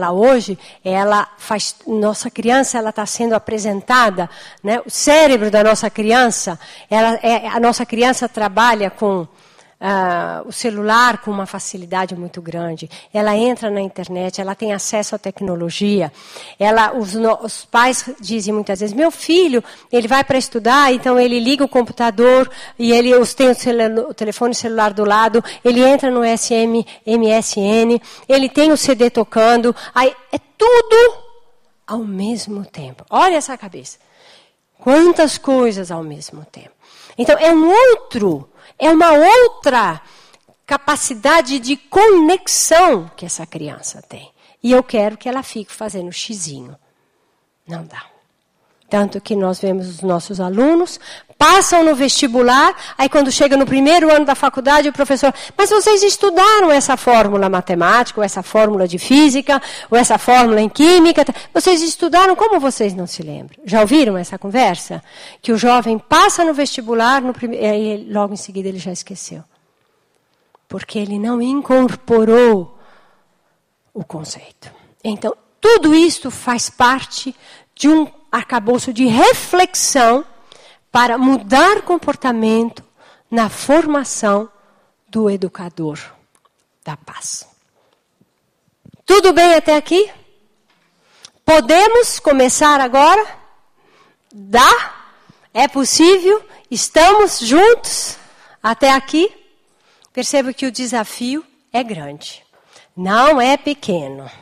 nossa criança está sendo apresentada, né? O cérebro da nossa criança, a nossa criança trabalha com o celular com uma facilidade muito grande. Ela entra na internet, ela tem acesso à tecnologia. Os pais dizem muitas vezes, meu filho, ele vai para estudar, então ele liga o computador e ele tem o telefone celular do lado, ele entra no MSN, ele tem o CD tocando, aí é tudo ao mesmo tempo. Olha essa cabeça. Quantas coisas ao mesmo tempo. Então, é uma outra capacidade de conexão que essa criança tem. E eu quero que ela fique fazendo xizinho. Não dá. Tanto que nós vemos os nossos alunos, passam no vestibular, aí quando chega no primeiro ano da faculdade, o professor, mas vocês estudaram essa fórmula matemática, ou essa fórmula de física, ou essa fórmula em química, vocês estudaram, como vocês não se lembram? Já ouviram essa conversa? Que o jovem passa no vestibular, e logo em seguida ele já esqueceu. Porque ele não incorporou o conceito. Então, tudo isso faz parte de um arcabouço de reflexão para mudar comportamento na formação do educador da paz. Tudo bem até aqui? Podemos começar agora? Dá? É possível? Estamos juntos até aqui? Perceba que o desafio é grande, não é pequeno.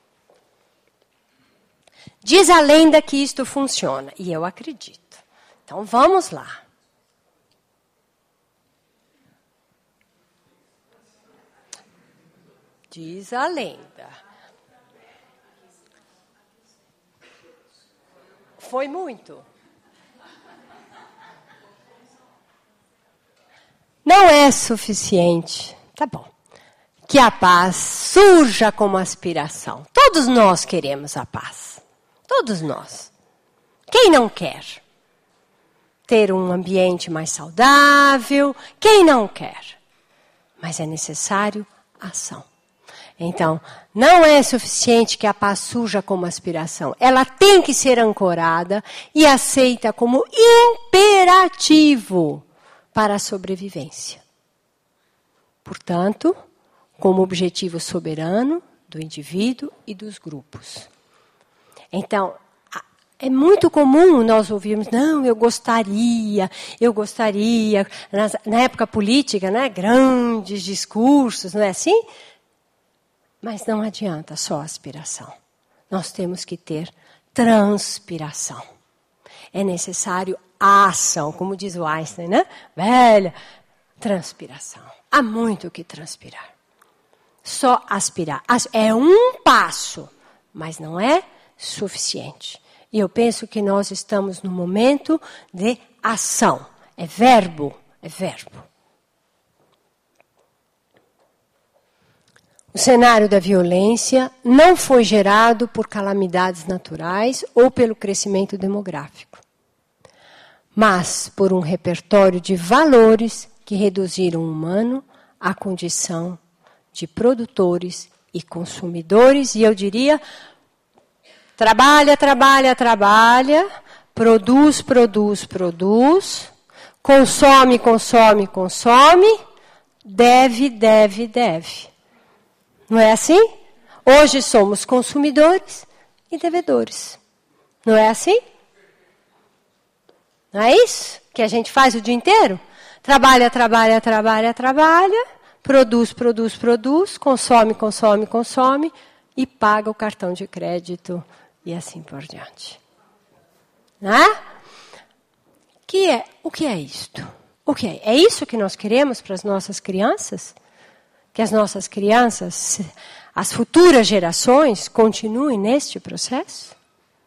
Diz a lenda que isto funciona, e eu acredito. Então, vamos lá. Diz a lenda. Foi muito. Não é suficiente, tá bom, que a paz surja como aspiração. Todos nós queremos a paz. Todos nós. Quem não quer? Ter um ambiente mais saudável. Quem não quer? Mas é necessário ação. Então, não é suficiente que a paz surja como aspiração. Ela tem que ser ancorada e aceita como imperativo para a sobrevivência. Portanto, como objetivo soberano do indivíduo e dos grupos. Então, é muito comum nós ouvirmos, não, eu gostaria, na época política, né, grandes discursos, não é assim? Mas não adianta só aspiração. Nós temos que ter transpiração. É necessário a ação, como diz o Einstein, né? Velha, transpiração. Há muito o que transpirar. Só aspirar. É um passo, mas não é suficiente. E eu penso que nós estamos no momento de ação. É verbo, é verbo. O cenário da violência não foi gerado por calamidades naturais ou pelo crescimento demográfico, mas por um repertório de valores que reduziram o humano à condição de produtores e consumidores, e eu diria, trabalha, produz, consome, deve. Não é assim? Hoje somos consumidores e devedores. Não é assim? Não é isso que a gente faz o dia inteiro? Trabalha, produz, consome e paga o cartão de crédito e assim por diante. Não é? O que é isto? O que é? É isso que nós queremos para as nossas crianças? Que as nossas crianças, as futuras gerações, continuem neste processo?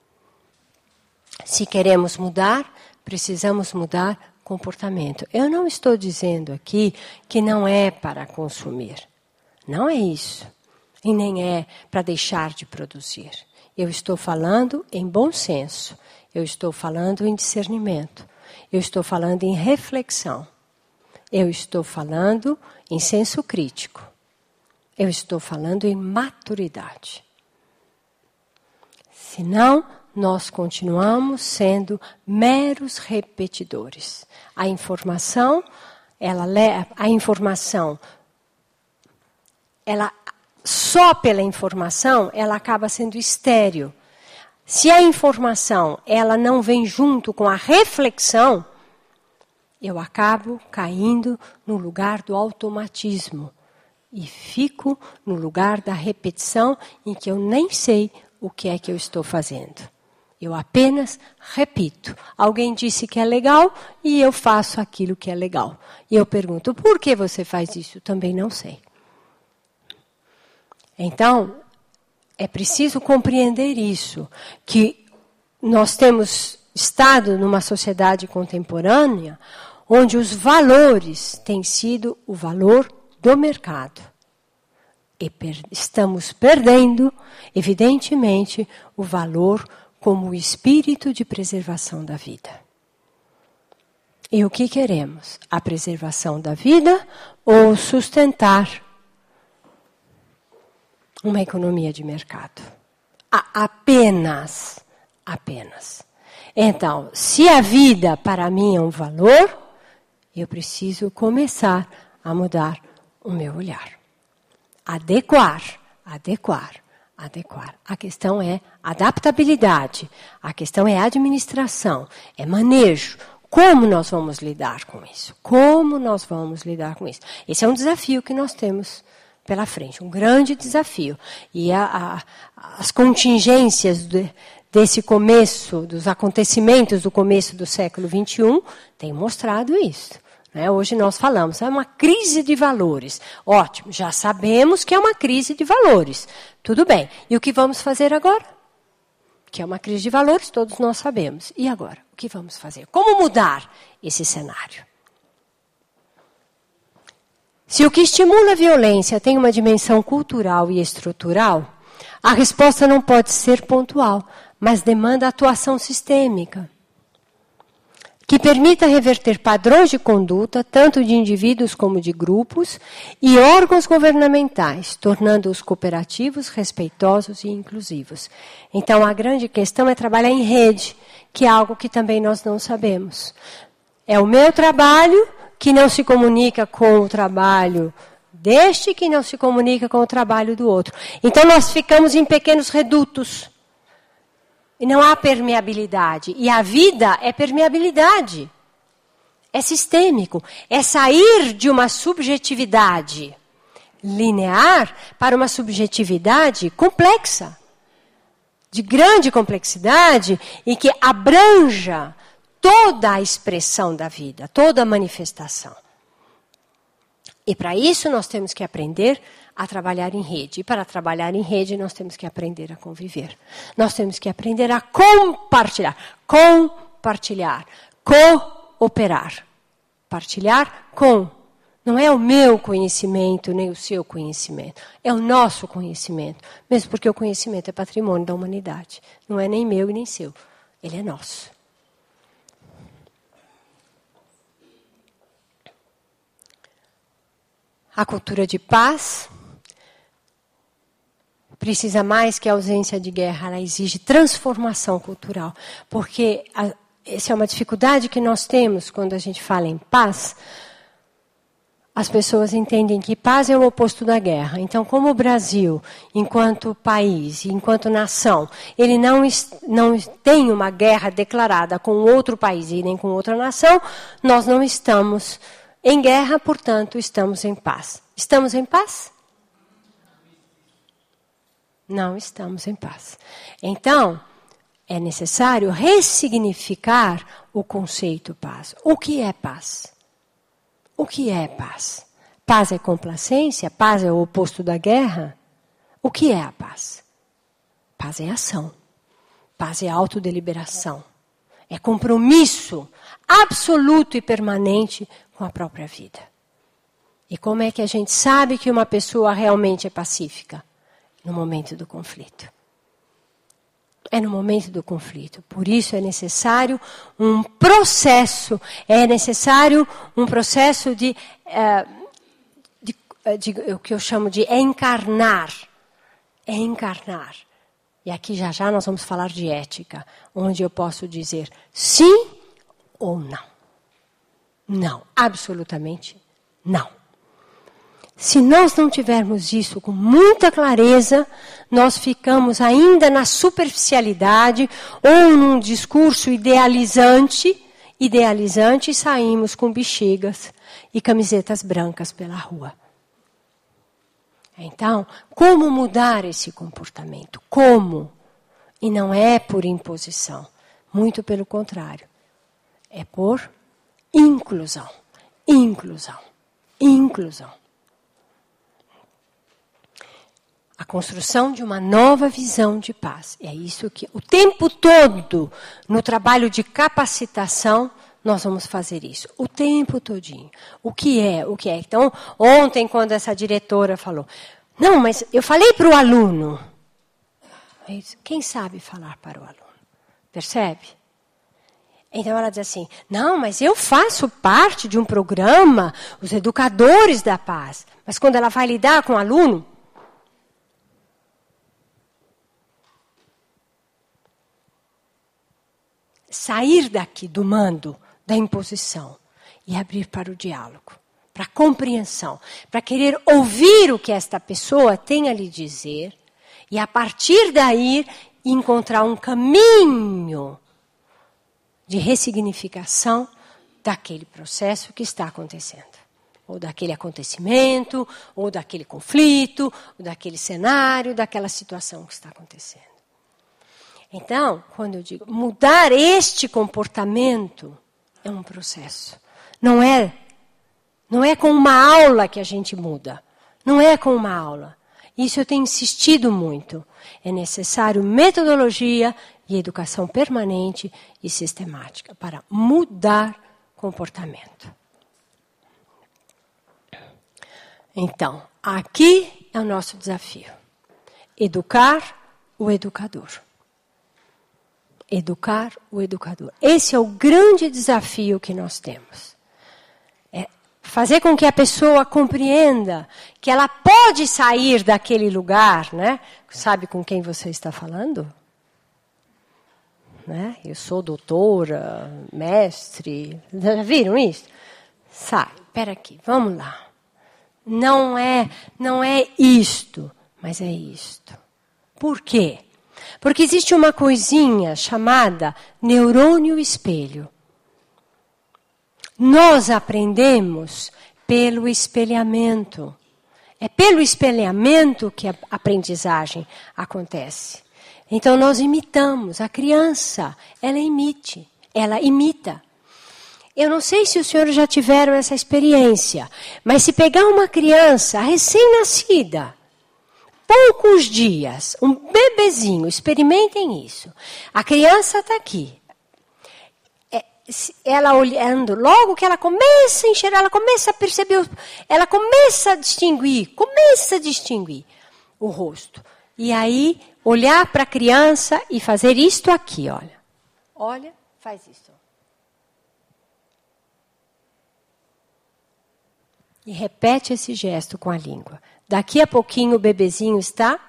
Se queremos mudar, precisamos mudar comportamento. Eu não estou dizendo aqui que não é para consumir. Não é isso. E nem é para deixar de produzir. Eu estou falando em bom senso. Eu estou falando em discernimento. Eu estou falando em reflexão. Eu estou falando em senso crítico. Eu estou falando em maturidade. Senão, nós continuamos sendo meros repetidores. A informação a informação, só pela informação, ela acaba sendo estéril. Se a informação ela não vem junto com a reflexão, eu acabo caindo no lugar do automatismo. E fico no lugar da repetição em que eu nem sei o que é que eu estou fazendo. Eu apenas repito. Alguém disse que é legal e eu faço aquilo que é legal. E eu pergunto, por que você faz isso? Também não sei. Então, é preciso compreender isso, que nós temos estado numa sociedade contemporânea onde os valores têm sido o valor do mercado. E estamos perdendo, evidentemente, o valor como o espírito de preservação da vida. E o que queremos? A preservação da vida ou sustentar uma economia de mercado? Apenas. Então, se a vida para mim é um valor, eu preciso começar a mudar o meu olhar. Adequar. A questão é adaptabilidade. A questão é administração, é manejo. Como nós vamos lidar com isso? Esse é um desafio que nós temos pela frente, um grande desafio. E as contingências desse começo, dos acontecimentos do começo do século XXI, têm mostrado isso. Hoje nós falamos, é uma crise de valores. Ótimo, já sabemos que é uma crise de valores. Tudo bem. E o que vamos fazer agora? Que é uma crise de valores, todos nós sabemos. E agora? O que vamos fazer? Como mudar esse cenário? Se o que estimula a violência tem uma dimensão cultural e estrutural, a resposta não pode ser pontual, mas demanda atuação sistêmica, que permita reverter padrões de conduta, tanto de indivíduos como de grupos, e órgãos governamentais, tornando-os cooperativos, respeitosos e inclusivos. Então, a grande questão é trabalhar em rede, que é algo que também nós não sabemos. É o meu trabalho que não se comunica com o trabalho deste, que não se comunica com o trabalho do outro. Então, nós ficamos em pequenos redutos. E não há permeabilidade. E a vida é permeabilidade. É sistêmico. É sair de uma subjetividade linear para uma subjetividade complexa. De grande complexidade e que abranja toda a expressão da vida, toda a manifestação. E para isso nós temos que aprender a trabalhar em rede. E para trabalhar em rede, nós temos que aprender a conviver. Nós temos que aprender a compartilhar. Cooperar. Partilhar com. Não é o meu conhecimento, nem o seu conhecimento. É o nosso conhecimento. Mesmo porque o conhecimento é patrimônio da humanidade. Não é nem meu e nem seu. Ele é nosso. A cultura de paz precisa mais que a ausência de guerra, ela exige transformação cultural. Porque essa é uma dificuldade que nós temos quando a gente fala em paz. As pessoas entendem que paz é o oposto da guerra. Então, como o Brasil, enquanto país, enquanto nação, ele não tem uma guerra declarada com outro país e nem com outra nação, nós não estamos em guerra, portanto, estamos em paz. Estamos em paz? Não estamos em paz. Então, é necessário ressignificar o conceito paz. O que é paz? O que é paz? Paz é complacência? Paz é o oposto da guerra? O que é a paz? Paz é ação. Paz é autodeliberação. É compromisso absoluto e permanente com a própria vida. E como é que a gente sabe que uma pessoa realmente é pacífica? No momento do conflito. É no momento do conflito. Por isso é necessário um processo. É necessário um processo de o que eu chamo de encarnar. É encarnar. E aqui já nós vamos falar de ética. Onde eu posso dizer sim ou não. Não, absolutamente não. Se nós não tivermos isso com muita clareza, nós ficamos ainda na superficialidade ou num discurso idealizante e saímos com bexigas e camisetas brancas pela rua. Então, como mudar esse comportamento? Como? E não é por imposição, muito pelo contrário. É por inclusão, inclusão, inclusão. A construção de uma nova visão de paz. É isso que, o tempo todo, no trabalho de capacitação, nós vamos fazer isso. O tempo todinho. O que é? Então, ontem, quando essa diretora falou, não, mas eu falei para o aluno. Quem sabe falar para o aluno? Percebe? Então ela diz assim, não, mas eu faço parte de um programa, os educadores da paz. Mas quando ela vai lidar com o aluno, sair daqui do mando, da imposição, e abrir para o diálogo, para a compreensão, para querer ouvir o que esta pessoa tem a lhe dizer, e a partir daí encontrar um caminho de ressignificação daquele processo que está acontecendo. Ou daquele acontecimento, ou daquele conflito, ou daquele cenário, daquela situação que está acontecendo. Então, quando eu digo mudar este comportamento, é um processo. Não é com uma aula que a gente muda. Não é com uma aula. Isso eu tenho insistido muito. É necessário metodologia e educação permanente e sistemática para mudar comportamento. Então, aqui é o nosso desafio. Educar o educador. Educar o educador. Esse é o grande desafio que nós temos. É fazer com que a pessoa compreenda que ela pode sair daquele lugar, né? Sabe com quem você está falando? Né? Eu sou doutora, mestre. Já viram isso? Sai, espera aqui, vamos lá. Não é isto, mas é isto. Por quê? Porque existe uma coisinha chamada neurônio espelho. Nós aprendemos pelo espelhamento. É pelo espelhamento que a aprendizagem acontece. Então nós imitamos. A criança, ela imita. Eu não sei se os senhores já tiveram essa experiência, mas se pegar uma criança recém-nascida, poucos dias, um bebezinho, experimentem isso. A criança está aqui. Ela olhando, logo que ela começa a enxergar, ela começa a perceber, ela começa a distinguir o rosto. E aí, olhar para a criança e fazer isto aqui, olha. Olha, faz isso. E repete esse gesto com a língua. Daqui a pouquinho o bebezinho está.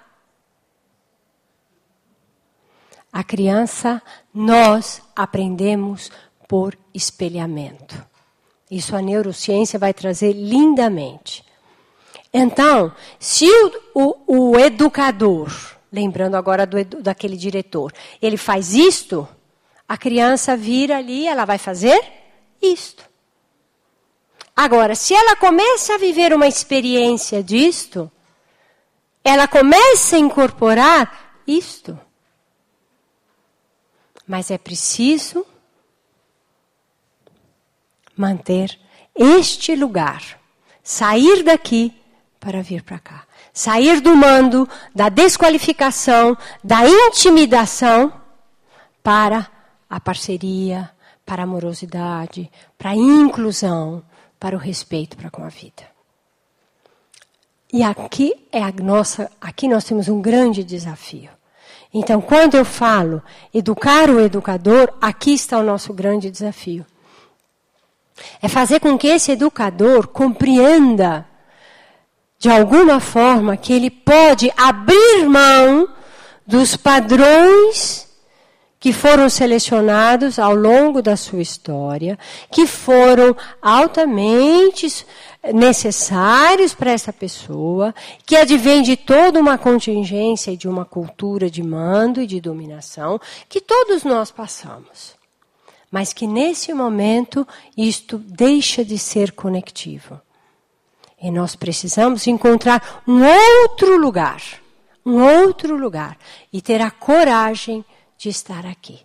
A criança, nós aprendemos por espelhamento. Isso a neurociência vai trazer lindamente. Então, se o educador, lembrando agora daquele diretor, ele faz isto, a criança vira ali, ela vai fazer isto. Agora, se ela começa a viver uma experiência disto, ela começa a incorporar isto. Mas é preciso manter este lugar, sair daqui para vir para cá. Sair do mando, da desqualificação, da intimidação, para a parceria, para a amorosidade, para a inclusão, para o respeito para com a vida. E aqui nós temos um grande desafio. Então, quando eu falo educar o educador, aqui está o nosso grande desafio. É fazer com que esse educador compreenda, de alguma forma, que ele pode abrir mão dos padrões que foram selecionados ao longo da sua história, que foram altamente necessários para essa pessoa, que advém de toda uma contingência e de uma cultura de mando e de dominação, que todos nós passamos. Mas que nesse momento isto deixa de ser conectivo. E nós precisamos encontrar um outro lugar, e ter a coragem de estar aqui.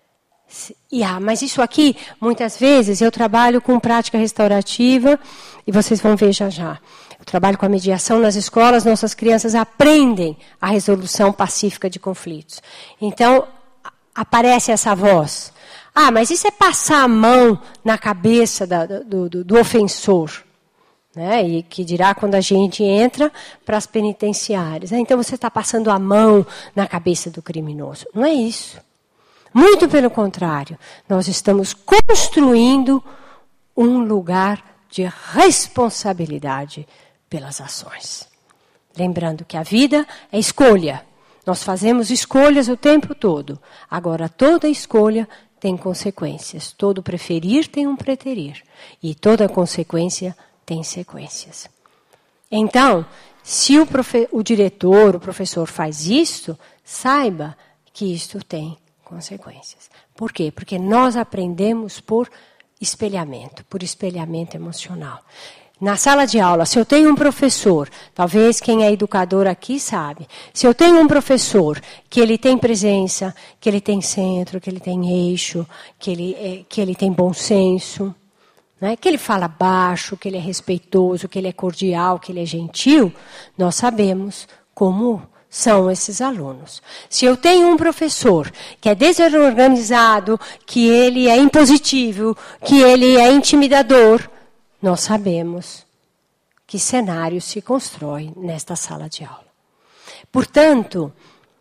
Mas isso aqui, muitas vezes, eu trabalho com prática restaurativa, e vocês vão ver já já. Eu trabalho com a mediação nas escolas, nossas crianças aprendem a resolução pacífica de conflitos. Então, aparece essa voz. Mas isso é passar a mão na cabeça do ofensor. Né? E que dirá quando a gente entra para as penitenciárias. Então você está passando a mão na cabeça do criminoso. Não é isso. Muito pelo contrário. Nós estamos construindo um lugar de responsabilidade pelas ações. Lembrando que a vida é escolha. Nós fazemos escolhas o tempo todo. Agora, toda escolha tem consequências. Todo preferir tem um preterir. E toda consequência tem sequências. Então, se o diretor, o professor faz isto, saiba que isto tem consequências. Por quê? Porque nós aprendemos por espelhamento emocional. Na sala de aula, se eu tenho um professor, talvez quem é educador aqui sabe, se eu tenho um professor que ele tem presença, que ele tem centro, que ele tem eixo, que ele tem bom senso, né? Que ele fala baixo, que ele é respeitoso, que ele é cordial, que ele é gentil, nós sabemos como são esses alunos. Se eu tenho um professor que é desorganizado, que ele é impositivo, que ele é intimidador, nós sabemos que cenário se constrói nesta sala de aula. Portanto,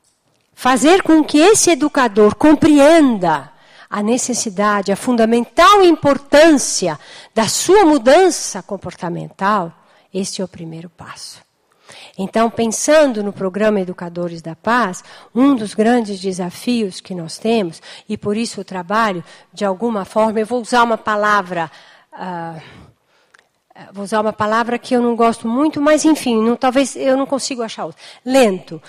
fazer com que esse educador compreenda a necessidade, a fundamental importância da sua mudança comportamental, este é o primeiro passo. Então, pensando no programa Educadores da Paz, um dos grandes desafios que nós temos, e por isso o trabalho, de alguma forma, eu vou usar uma palavra que eu não gosto muito, mas enfim, talvez eu não consigo achar outra. Lento.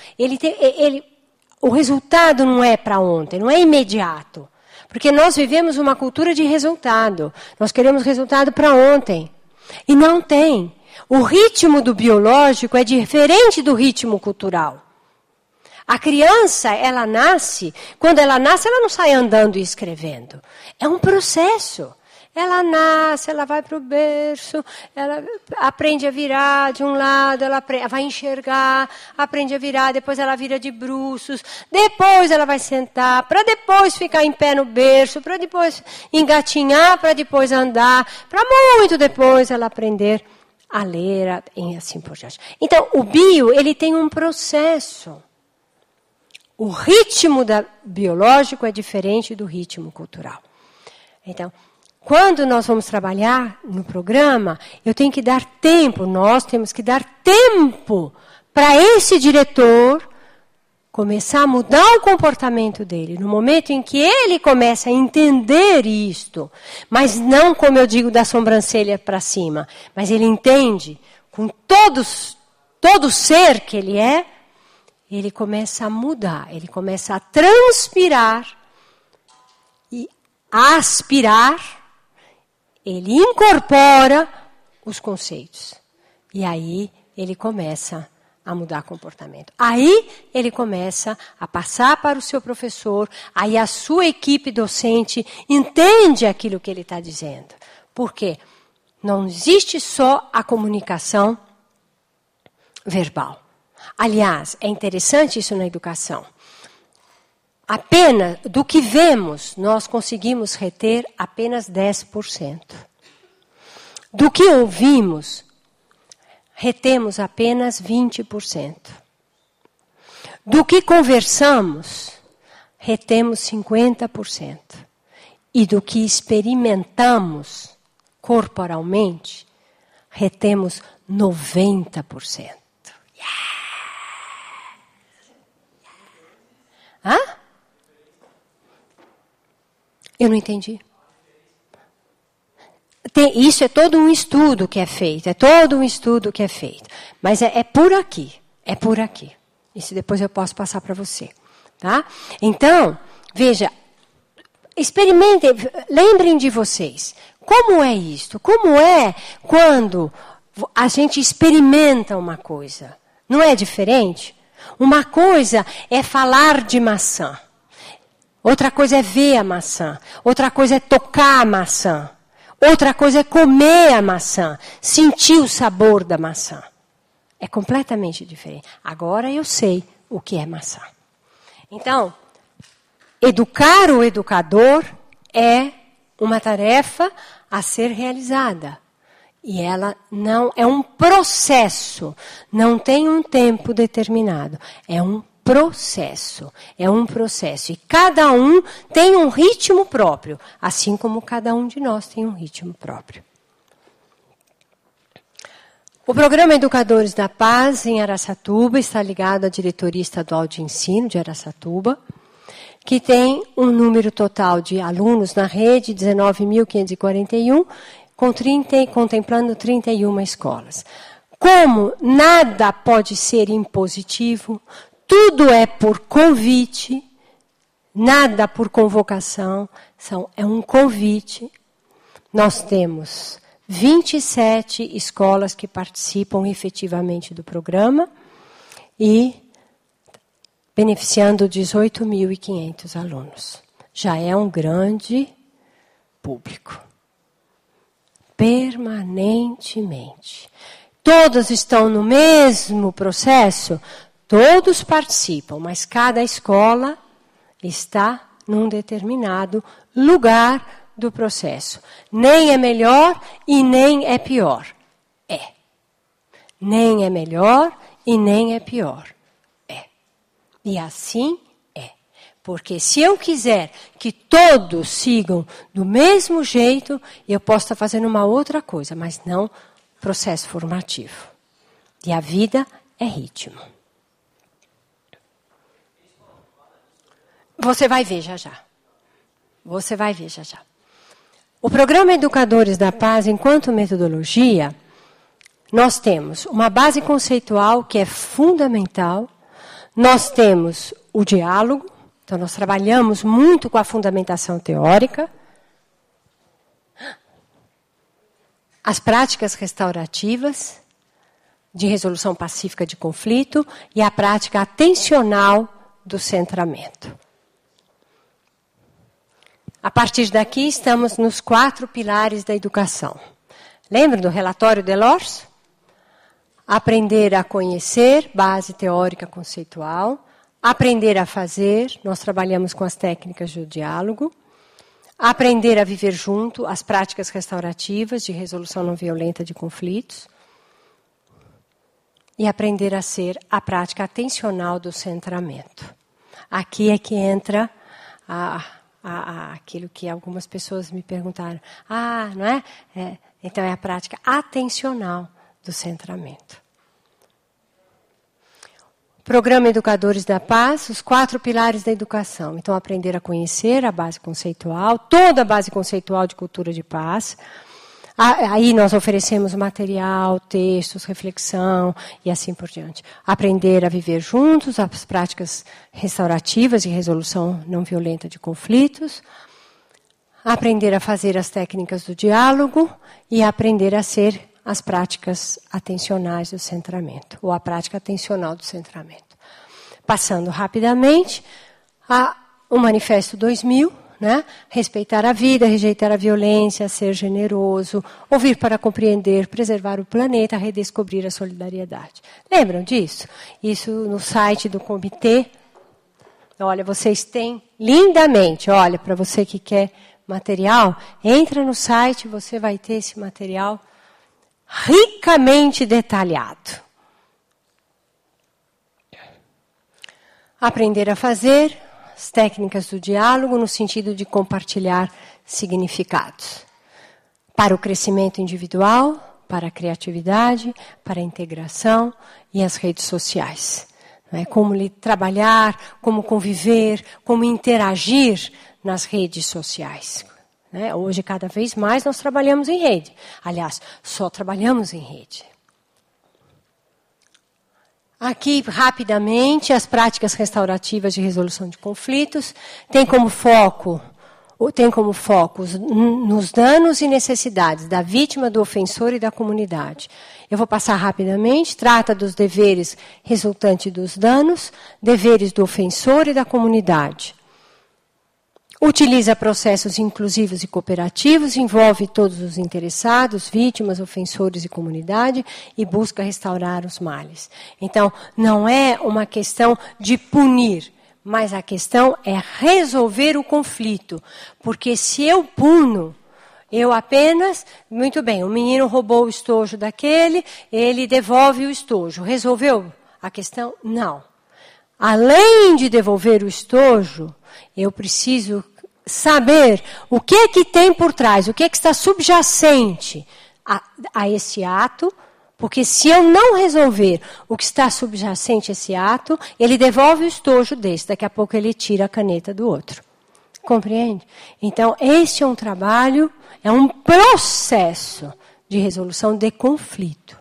O resultado não é para ontem, não é imediato. Porque nós vivemos uma cultura de resultado. Nós queremos resultado para ontem. E não tem. O ritmo do biológico é diferente do ritmo cultural. A criança, quando ela nasce, ela não sai andando e escrevendo. É um processo. Ela nasce, ela vai para o berço, ela aprende a virar de um lado, ela vai enxergar, aprende a virar, depois ela vira de bruços, depois ela vai sentar, para depois ficar em pé no berço, para depois engatinhar, para depois andar, para muito depois ela aprender a ler e assim por diante. Então, o bio, ele tem um processo. O ritmo biológico é diferente do ritmo cultural. Então, quando nós vamos trabalhar no programa, eu tenho que dar tempo, nós temos que dar tempo para esse diretor começar a mudar o comportamento dele. No momento em que ele começa a entender isto, mas não, como eu digo, da sobrancelha para cima, mas ele entende com todo o ser que ele é, ele começa a mudar, ele começa a transpirar e aspirar. Ele incorpora os conceitos. E aí ele começa a mudar comportamento. Aí ele começa a passar para o seu professor, aí a sua equipe docente entende aquilo que ele está dizendo. Por quê? Não existe só a comunicação verbal. Aliás, é interessante isso na educação. Apenas do que vemos, nós conseguimos reter apenas 10%. Do que ouvimos, retemos apenas 20%. Do que conversamos, retemos 50%. E do que experimentamos corporalmente, retemos 90%. Eu não entendi. Isso é todo um estudo que é feito. Mas é por aqui. É por aqui. Isso depois eu posso passar para você. Tá? Então, veja, experimentem, lembrem de vocês. Como é isto? Como é quando a gente experimenta uma coisa? Não é diferente? Uma coisa é falar de maçã. Outra coisa é ver a maçã. Outra coisa é tocar a maçã. Outra coisa é comer a maçã. Sentir o sabor da maçã. É completamente diferente. Agora eu sei o que é maçã. Então, educar o educador é uma tarefa a ser realizada. E ela não é um processo, não tem um tempo determinado. É um processo. E cada um tem um ritmo próprio, assim como cada um de nós tem um ritmo próprio. O programa Educadores da Paz em Araçatuba está ligado à Diretoria Estadual de Ensino de Araçatuba, que tem um número total de alunos na rede, 19.541, contemplando 31 escolas. Como nada pode ser impositivo, tudo é por convite, nada por convocação, é um convite. Nós temos 27 escolas que participam efetivamente do programa e beneficiando 18.500 alunos. Já é um grande público. Permanentemente. Todos estão no mesmo processo? Todos participam, mas cada escola está num determinado lugar do processo. Nem é melhor e nem é pior. É. Nem é melhor e nem é pior. É. E assim é. Porque se eu quiser que todos sigam do mesmo jeito, eu posso estar fazendo uma outra coisa, mas não processo formativo. E a vida é ritmo. Você vai ver já já. Você vai ver já já. O programa Educadores da Paz, enquanto metodologia, nós temos uma base conceitual que é fundamental. Nós temos o diálogo. Então, nós trabalhamos muito com a fundamentação teórica. As práticas restaurativas de resolução pacífica de conflito e a prática atencional do centramento. A partir daqui, estamos nos 4 pilares da educação. Lembram do relatório Delors? Aprender a conhecer, base teórica conceitual. Aprender a fazer, nós trabalhamos com as técnicas do diálogo. Aprender a viver junto, as práticas restaurativas de resolução não violenta de conflitos. E aprender a ser a prática atencional do centramento. Aqui é que entra aquilo que algumas pessoas me perguntaram. Não é? Então é a prática atencional do centramento. Programa Educadores da Paz, os 4 pilares da educação. Então, aprender a conhecer a base conceitual, toda a base conceitual de cultura de paz. Aí nós oferecemos material, textos, reflexão e assim por diante. Aprender a viver juntos, as práticas restaurativas de resolução não violenta de conflitos. Aprender a fazer as técnicas do diálogo e aprender a ser as práticas atencionais do centramento, ou a prática atencional do centramento. Passando rapidamente, o Manifesto 2000, né? Respeitar a vida, rejeitar a violência, ser generoso, ouvir para compreender, preservar o planeta, redescobrir a solidariedade. Lembram disso? Isso no site do comitê. Olha, vocês têm lindamente, olha, para você que quer material, entra no site, você vai ter esse material ricamente detalhado. Aprender a fazer as técnicas do diálogo no sentido de compartilhar significados. Para o crescimento individual, para a criatividade, para a integração e as redes sociais. né? Como trabalhar, como conviver, como interagir nas redes sociais. Né? Hoje, cada vez mais, nós trabalhamos em rede. Aliás, só trabalhamos em rede. Aqui, rapidamente, as práticas restaurativas de resolução de conflitos têm como foco nos danos e necessidades da vítima, do ofensor e da comunidade. Eu vou passar rapidamente. Trata dos deveres resultantes dos danos, deveres do ofensor e da comunidade. Utiliza processos inclusivos e cooperativos, envolve todos os interessados, vítimas, ofensores e comunidade, e busca restaurar os males. Então, não é uma questão de punir, mas a questão é resolver o conflito. Porque se eu puno, eu apenas, muito bem, o menino roubou o estojo daquele, ele devolve o estojo. Resolveu a questão? Não. Além de devolver o estojo, eu preciso saber o que tem por trás, o que está subjacente a esse ato, porque se eu não resolver o que está subjacente a esse ato, ele devolve o estojo desse, daqui a pouco ele tira a caneta do outro. Compreende? Então, este é um trabalho, é um processo de resolução de conflito.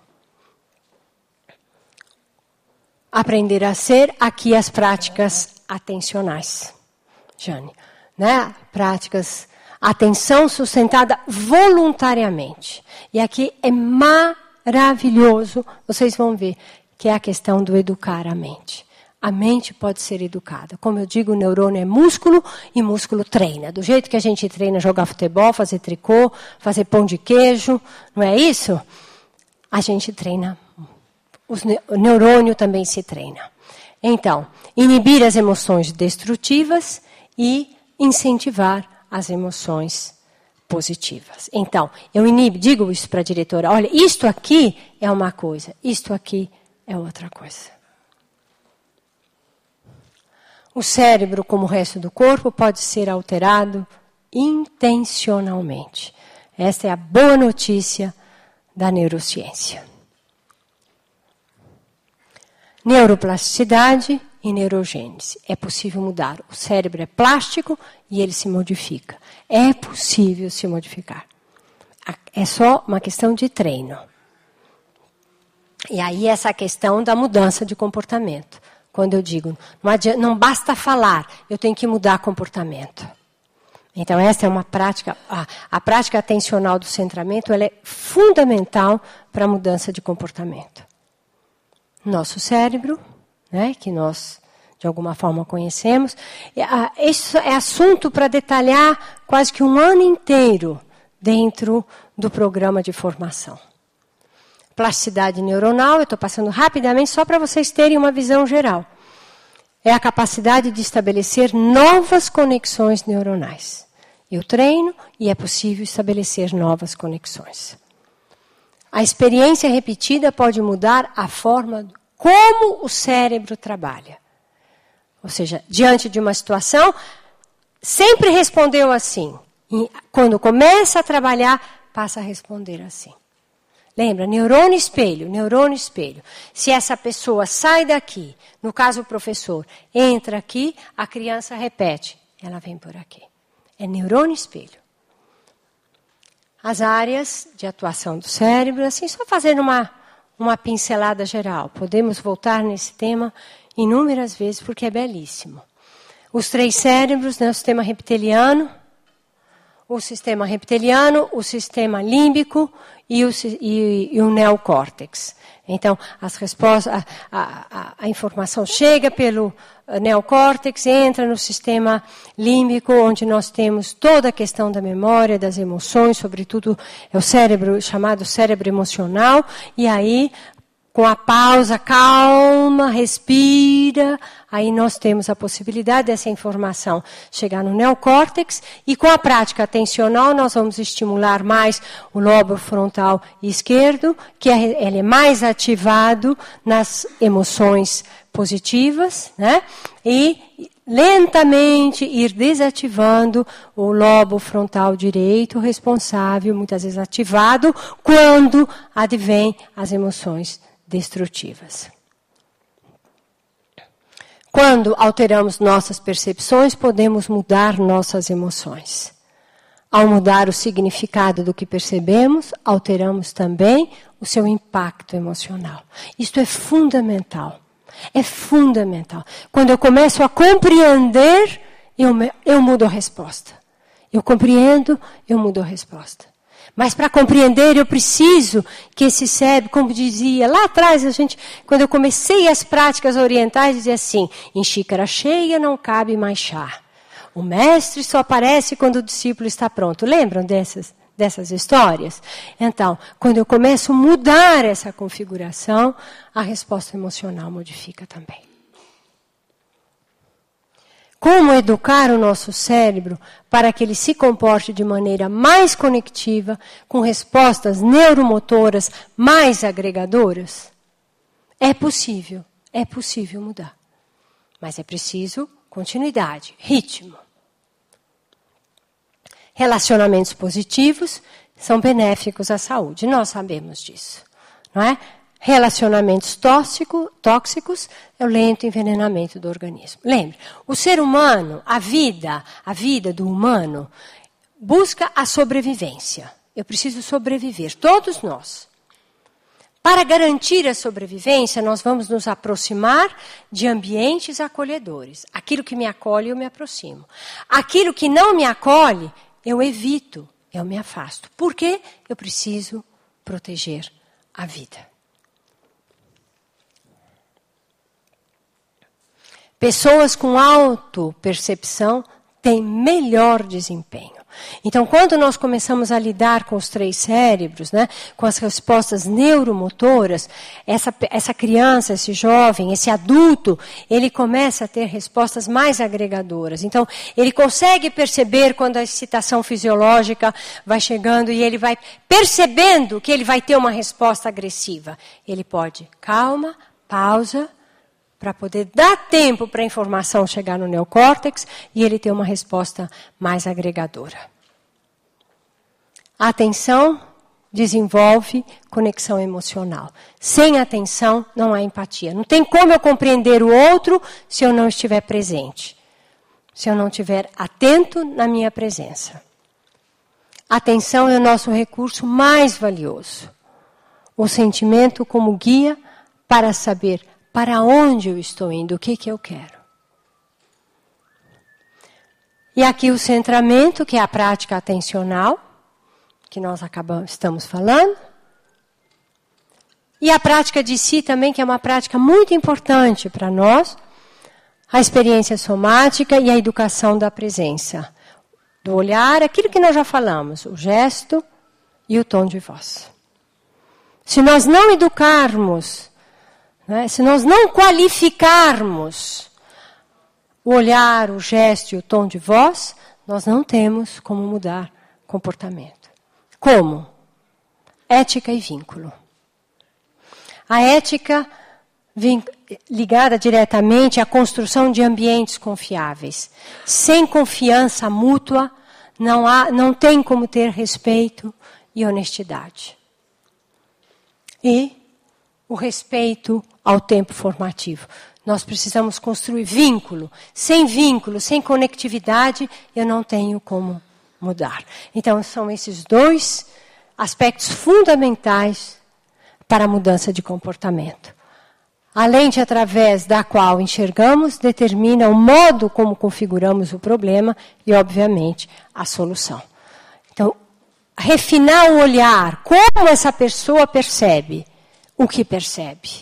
Aprender a ser, aqui as práticas atencionais. Jane, né? Práticas, atenção sustentada voluntariamente. E aqui é maravilhoso, vocês vão ver, que é a questão do educar a mente. A mente pode ser educada. Como eu digo, o neurônio é músculo e músculo treina. Do jeito que a gente treina jogar futebol, fazer tricô, fazer pão de queijo, não é isso? A gente treina. O neurônio também se treina. Então, inibir as emoções destrutivas e incentivar as emoções positivas. Então, eu digo isso para a diretora, olha, isto aqui é uma coisa, isto aqui é outra coisa. O cérebro, como o resto do corpo, pode ser alterado intencionalmente. Esta é a boa notícia da neurociência. Neuroplasticidade e neurogênese. É possível mudar. O cérebro é plástico e ele se modifica. É possível se modificar. É só uma questão de treino. E aí essa questão da mudança de comportamento. Quando eu digo, não basta falar, eu tenho que mudar comportamento. Então, essa é uma prática, a prática atencional do centramento, ela é fundamental para a mudança de comportamento. Nosso cérebro, né, que nós, de alguma forma, conhecemos, isso é assunto para detalhar quase que um ano inteiro dentro do programa de formação. Plasticidade neuronal, eu estou passando rapidamente só para vocês terem uma visão geral. É a capacidade de estabelecer novas conexões neuronais. Eu treino e é possível estabelecer novas conexões. A experiência repetida pode mudar a forma como o cérebro trabalha. Ou seja, diante de uma situação, sempre respondeu assim. E quando começa a trabalhar, passa a responder assim. Lembra, neurônio espelho. Se essa pessoa sai daqui, no caso o professor, entra aqui, a criança repete, ela vem por aqui. É neurônio espelho. As áreas de atuação do cérebro, assim, só fazendo uma pincelada geral. Podemos voltar nesse tema inúmeras vezes, porque é belíssimo. Os 3 cérebros, né, o sistema reptiliano, o sistema límbico e o neocórtex. Então, as respostas, a informação chega pelo neocórtex, entra no sistema límbico, onde nós temos toda a questão da memória, das emoções, sobretudo é o cérebro chamado cérebro emocional, e aí, com a pausa, calma, respira, aí nós temos a possibilidade dessa informação chegar no neocórtex, e com a prática atencional nós vamos estimular mais o lobo frontal esquerdo, que ele é mais ativado nas emoções positivas, né? E lentamente ir desativando o lobo frontal direito, responsável, muitas vezes ativado, quando advém as emoções destrutivas. Quando alteramos nossas percepções, podemos mudar nossas emoções. Ao mudar o significado do que percebemos, alteramos também o seu impacto emocional. Isto é fundamental. É fundamental. Quando eu começo a compreender, eu mudo a resposta. Eu compreendo, eu mudo a resposta. Mas para compreender, eu preciso que esse cérebro, como dizia lá atrás, quando eu comecei as práticas orientais, dizia assim, em xícara cheia não cabe mais chá. O mestre só aparece quando o discípulo está pronto. Lembram dessas histórias? Então, quando eu começo a mudar essa configuração, a resposta emocional modifica também. Como educar o nosso cérebro para que ele se comporte de maneira mais conectiva, com respostas neuromotoras mais agregadoras? É possível mudar. Mas é preciso continuidade, ritmo. Relacionamentos positivos são benéficos à saúde, nós sabemos disso, não é? Relacionamentos tóxicos é o lento envenenamento do organismo. Lembre, o ser humano, a vida do humano, busca a sobrevivência. Eu preciso sobreviver, todos nós. Para garantir a sobrevivência, nós vamos nos aproximar de ambientes acolhedores. Aquilo que me acolhe, eu me aproximo. Aquilo que não me acolhe, eu evito, eu me afasto. Por quê? Eu preciso proteger a vida. Pessoas com autopercepção têm melhor desempenho. Então, quando nós começamos a lidar com os 3 cérebros, né, com as respostas neuromotoras, essa criança, esse jovem, esse adulto, ele começa a ter respostas mais agregadoras. Então, ele consegue perceber quando a excitação fisiológica vai chegando e ele vai percebendo que ele vai ter uma resposta agressiva. Ele pode, calma, pausa, para poder dar tempo para a informação chegar no neocórtex e ele ter uma resposta mais agregadora. A atenção desenvolve conexão emocional. Sem atenção, não há empatia. Não tem como eu compreender o outro se eu não estiver presente. Se eu não estiver atento na minha presença. A atenção é o nosso recurso mais valioso. O sentimento como guia para saber para onde eu estou indo, o que eu quero. E aqui o centramento, que é a prática atencional, que nós estamos falando. E a prática de si também, que é uma prática muito importante para nós. A experiência somática e a educação da presença. Do olhar, aquilo que nós já falamos, o gesto e o tom de voz. Se nós não educarmos, se nós não qualificarmos o olhar, o gesto e o tom de voz, nós não temos como mudar comportamento. Como? Ética e vínculo. A ética ligada diretamente à construção de ambientes confiáveis. Sem confiança mútua, não tem como ter respeito e honestidade. E o respeito ao tempo formativo. Nós precisamos construir vínculo, sem conectividade, eu não tenho como mudar. Então, são esses 2 aspectos fundamentais para a mudança de comportamento. A lente através da qual enxergamos determina o modo como configuramos o problema e, obviamente, a solução. Então, refinar o olhar, como essa pessoa percebe o que percebe.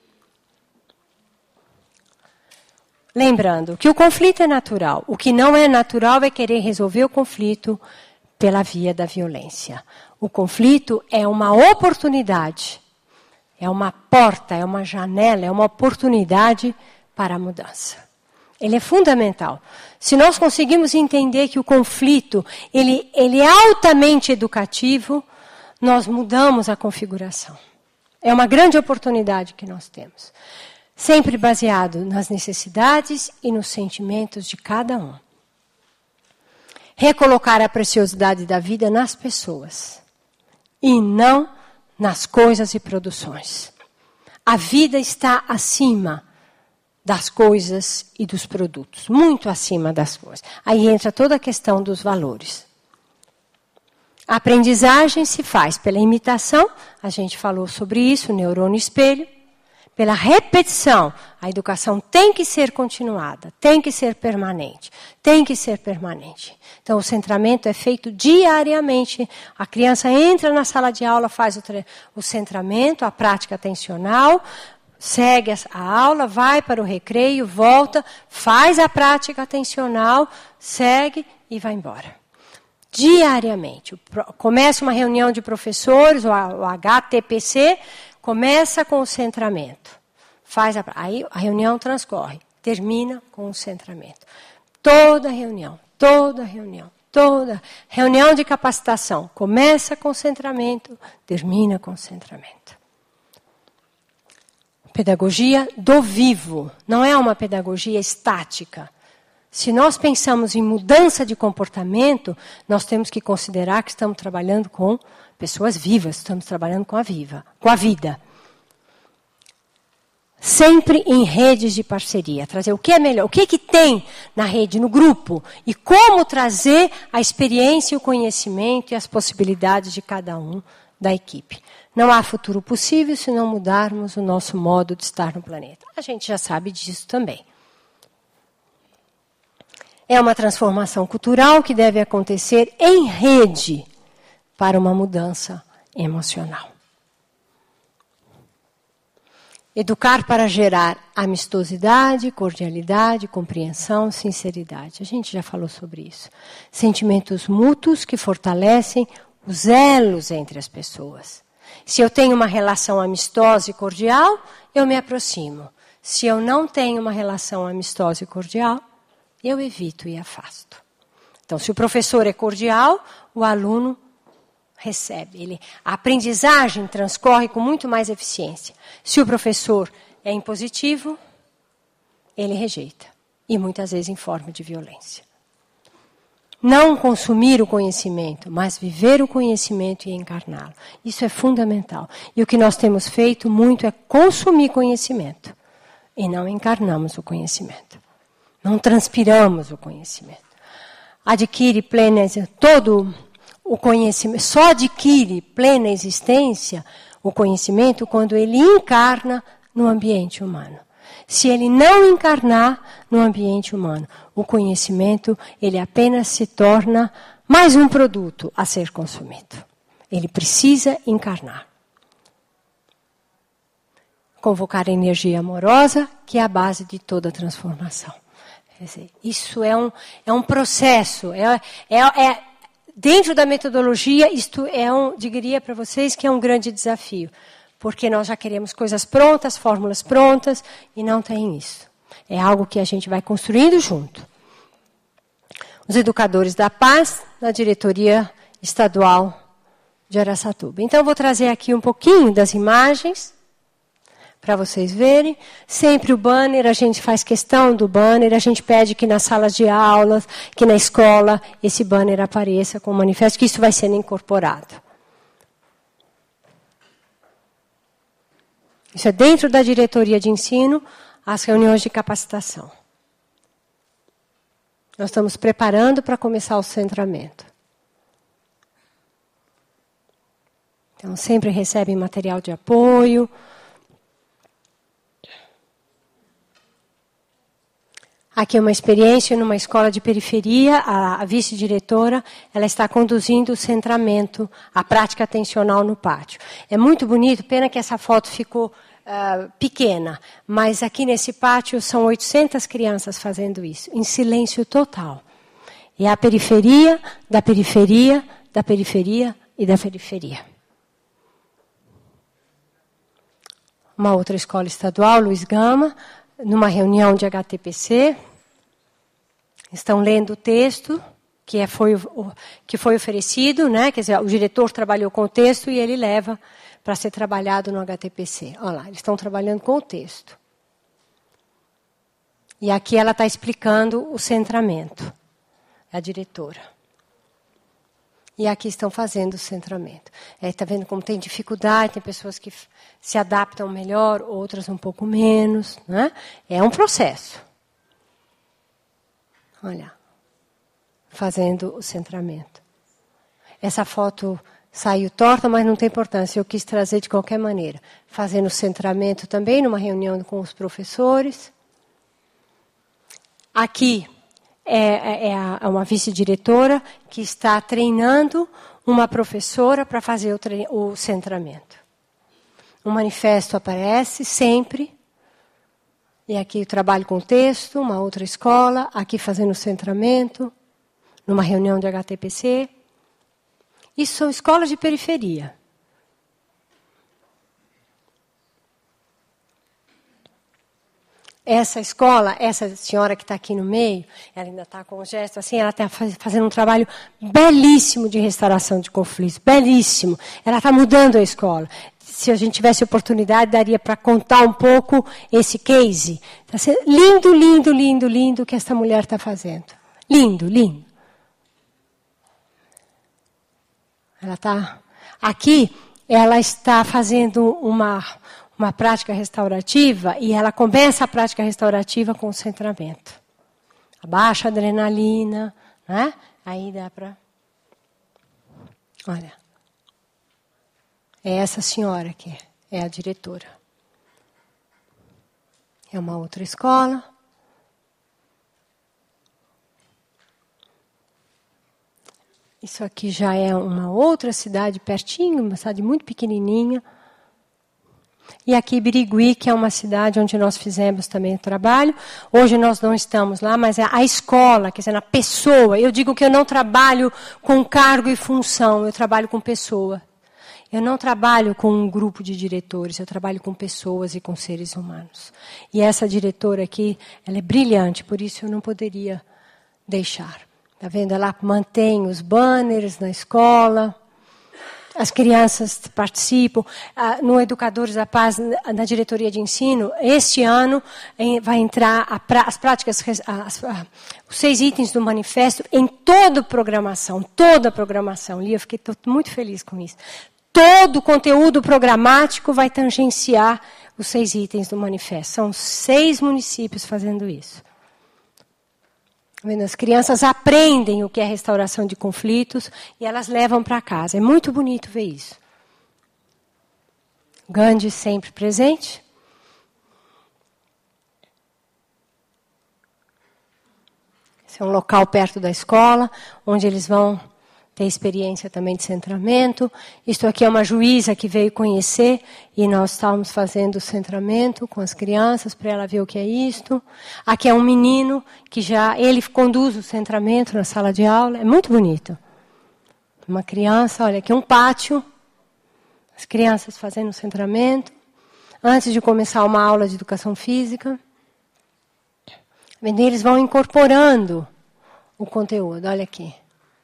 Lembrando que o conflito é natural. O que não é natural é querer resolver o conflito pela via da violência. O conflito é uma oportunidade, é uma porta, é uma janela, é uma oportunidade para a mudança. Ele é fundamental. Se nós conseguimos entender que o conflito ele é altamente educativo, nós mudamos a configuração. É uma grande oportunidade que nós temos. Sempre baseado nas necessidades e nos sentimentos de cada um. Recolocar a preciosidade da vida nas pessoas. E não nas coisas e produções. A vida está acima das coisas e dos produtos, muito acima das coisas. Aí entra toda a questão dos valores. A aprendizagem se faz pela imitação, a gente falou sobre isso, neurônio espelho, pela repetição. A educação tem que ser continuada, tem que ser permanente, tem que ser permanente. Então, o centramento é feito diariamente. A criança entra na sala de aula, faz o centramento, a prática atencional, segue a aula, vai para o recreio, volta, faz a prática atencional, segue e vai embora. Diariamente. Começa uma reunião de professores, o HTPC, começa com o centramento. Aí a reunião transcorre, termina com o centramento. Toda reunião de capacitação começa com o centramento, termina com o centramento. Pedagogia do vivo, não é uma pedagogia estática. Se nós pensamos em mudança de comportamento, nós temos que considerar que estamos trabalhando com pessoas vivas, estamos trabalhando com a vida. Sempre em redes de parceria, trazer o que é melhor, o que tem na rede, no grupo, e como trazer a experiência, o conhecimento e as possibilidades de cada um da equipe. Não há futuro possível se não mudarmos o nosso modo de estar no planeta. A gente já sabe disso também. É uma transformação cultural que deve acontecer em rede para uma mudança emocional. Educar para gerar amistosidade, cordialidade, compreensão, sinceridade. A gente já falou sobre isso. Sentimentos mútuos que fortalecem os elos entre as pessoas. Se eu tenho uma relação amistosa e cordial, eu me aproximo. Se eu não tenho uma relação amistosa e cordial, eu evito e afasto. Então, se o professor é cordial, o aluno recebe. A aprendizagem transcorre com muito mais eficiência. Se o professor é impositivo, ele rejeita. E muitas vezes em forma de violência. Não consumir o conhecimento, mas viver o conhecimento e encarná-lo. Isso é fundamental. E o que nós temos feito muito é consumir conhecimento. E não encarnamos o conhecimento. Não transpiramos o conhecimento. Adquire plena todo o conhecimento, só adquire plena existência o conhecimento quando ele encarna no ambiente humano. Se ele não encarnar no ambiente humano, o conhecimento, ele apenas se torna mais um produto a ser consumido. Ele precisa encarnar. Convocar a energia amorosa, que é a base de toda transformação. Quer dizer, isso é um processo, dentro da metodologia, isto diria para vocês que é um grande desafio, porque nós já queremos coisas prontas, fórmulas prontas, e não tem isso. É algo que a gente vai construindo junto. Os educadores da paz, na diretoria estadual de Araçatuba. Então, eu vou trazer aqui um pouquinho das imagens, para vocês verem. Sempre o banner, a gente faz questão do banner, a gente pede que nas salas de aulas, que na escola, esse banner apareça com o manifesto, que isso vai sendo incorporado. Isso é dentro da diretoria de ensino, as reuniões de capacitação. Nós estamos preparando para começar o centramento. Então, sempre recebem material de apoio. Aqui é uma experiência numa escola de periferia, a vice-diretora, ela está conduzindo o centramento, a prática atencional no pátio. É muito bonito, pena que essa foto ficou pequena, mas aqui nesse pátio são 800 crianças fazendo isso, em silêncio total. E é a periferia, da periferia, da periferia e da periferia. Uma outra escola estadual, Luiz Gama, numa reunião de HTPC, estão lendo o texto que foi oferecido, né? Quer dizer, o diretor trabalhou com o texto e ele leva para ser trabalhado no HTPC. Olha lá, eles estão trabalhando com o texto. E aqui ela está explicando o centramento, a diretora. E aqui estão fazendo o centramento. Está vendo como tem dificuldade, tem pessoas que se adaptam melhor, outras um pouco menos. Né? É um processo. Olha, fazendo o centramento. Essa foto saiu torta, mas não tem importância. Eu quis trazer de qualquer maneira. Fazendo o centramento também, numa reunião com os professores. Aqui é uma vice-diretora que está treinando uma professora para fazer o centramento. O manifesto aparece sempre. E aqui eu trabalho com texto, uma outra escola, aqui fazendo o centramento, numa reunião de HTPC. Isso são escolas de periferia. Essa escola, essa senhora que está aqui no meio, ela ainda está com o gesto assim, ela está fazendo um trabalho belíssimo de restauração de conflitos, belíssimo. Ela está mudando a escola. Se a gente tivesse oportunidade, daria para contar um pouco esse case. Tá sendo lindo, lindo, lindo, lindo o que essa mulher está fazendo. Lindo, lindo. Ela está aqui, ela está fazendo uma prática restaurativa e ela começa a prática restaurativa com o centramento. Abaixa a adrenalina, né? Aí dá para... Olha, é essa senhora que é a diretora. É uma outra escola. Isso aqui já é uma outra cidade pertinho, uma cidade muito pequenininha. E aqui Birigui, que é uma cidade onde nós fizemos também o trabalho. Hoje nós não estamos lá, mas é a escola, quer dizer, a pessoa. Eu digo que eu não trabalho com cargo e função, eu trabalho com pessoa. Eu não trabalho com um grupo de diretores, eu trabalho com pessoas e com seres humanos. E essa diretora aqui, ela é brilhante, por isso eu não poderia deixar. Está vendo? Ela mantém os banners na escola. As crianças participam. No Educadores da Paz, na diretoria de ensino, este ano vai entrar as práticas, os 6 itens do manifesto em toda a programação. Lia, fiquei muito feliz com isso. Todo o conteúdo programático vai tangenciar os 6 itens do manifesto. São 6 municípios fazendo isso. As crianças aprendem o que é restauração de conflitos e elas levam para casa. É muito bonito ver isso. Gandhi sempre presente. Esse é um local perto da escola, onde eles vão ter experiência também de centramento. Isto aqui é uma juíza que veio conhecer e nós estávamos fazendo o centramento com as crianças para ela ver o que é isto. Aqui é um menino que ele conduz o centramento na sala de aula. É muito bonito. Uma criança, olha aqui um pátio. As crianças fazendo o centramento. Antes de começar uma aula de educação física. Eles vão incorporando o conteúdo. Olha aqui.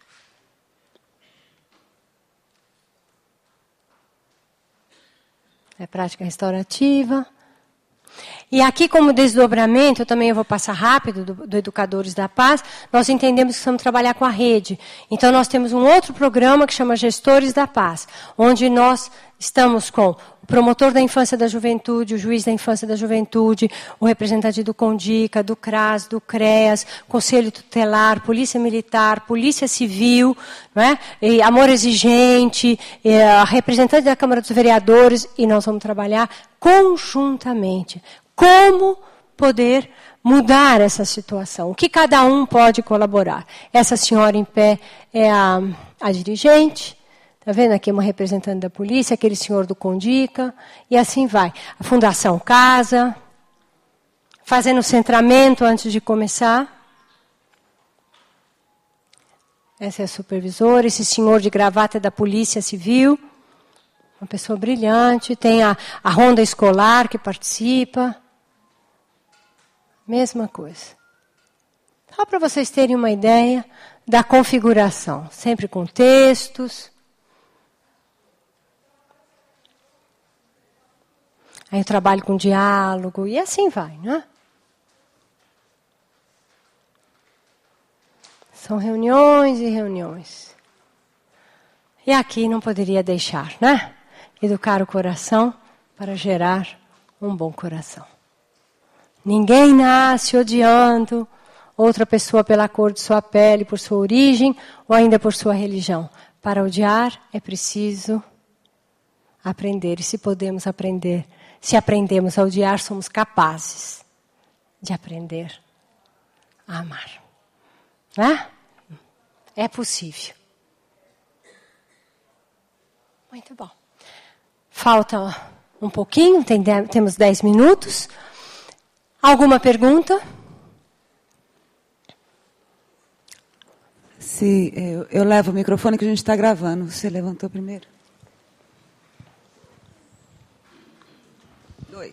É prática restaurativa. E aqui, como desdobramento, também eu vou passar rápido, do Educadores da Paz, nós entendemos que precisamos trabalhar com a rede. Então, nós temos um outro programa que chama Gestores da Paz, onde nós estamos com o promotor da infância e da juventude, o juiz da infância e da juventude, o representante do CONDICA, do CRAS, do CREAS, Conselho Tutelar, Polícia Militar, Polícia Civil, não é? E Amor Exigente, a representante da Câmara dos Vereadores, e nós vamos trabalhar conjuntamente. Como poder mudar essa situação? O que cada um pode colaborar? Essa senhora em pé é a dirigente. Está vendo aqui uma representante da polícia, aquele senhor do CONDICA, e assim vai. A Fundação Casa, fazendo o centramento antes de começar. Essa é a supervisora, esse senhor de gravata é da Polícia Civil, uma pessoa brilhante. Tem a ronda escolar que participa. Mesma coisa. Só para vocês terem uma ideia da configuração, sempre com textos. Aí eu trabalho com diálogo e assim vai, né? São reuniões e reuniões. E aqui não poderia deixar, né? Educar o coração para gerar um bom coração. Ninguém nasce odiando outra pessoa pela cor de sua pele, por sua origem ou ainda por sua religião. Para odiar é preciso aprender. E se podemos aprender, se aprendemos a odiar, somos capazes de aprender a amar. Né? É possível. Muito bom. Falta um pouquinho, temos 10 minutos. Alguma pergunta? Se eu levo o microfone que a gente está gravando. Você levantou primeiro? 2.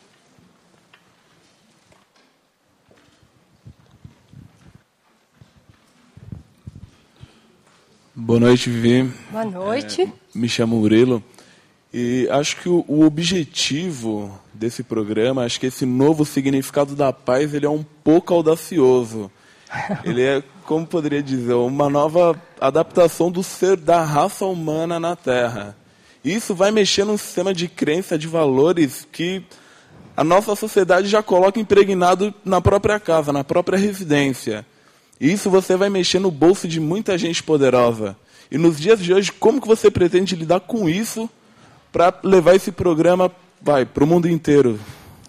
Boa noite, Vivi. Boa noite. Me chamo Murilo. E acho que o objetivo desse programa, acho que esse novo significado da paz, ele é um pouco audacioso. Ele é, como poderia dizer, uma nova adaptação do ser da raça humana na Terra. Isso vai mexer num sistema de crença, de valores que a nossa sociedade já coloca impregnado na própria casa, na própria residência. E isso você vai mexer no bolso de muita gente poderosa. E nos dias de hoje, como que você pretende lidar com isso para levar esse programa para o mundo inteiro?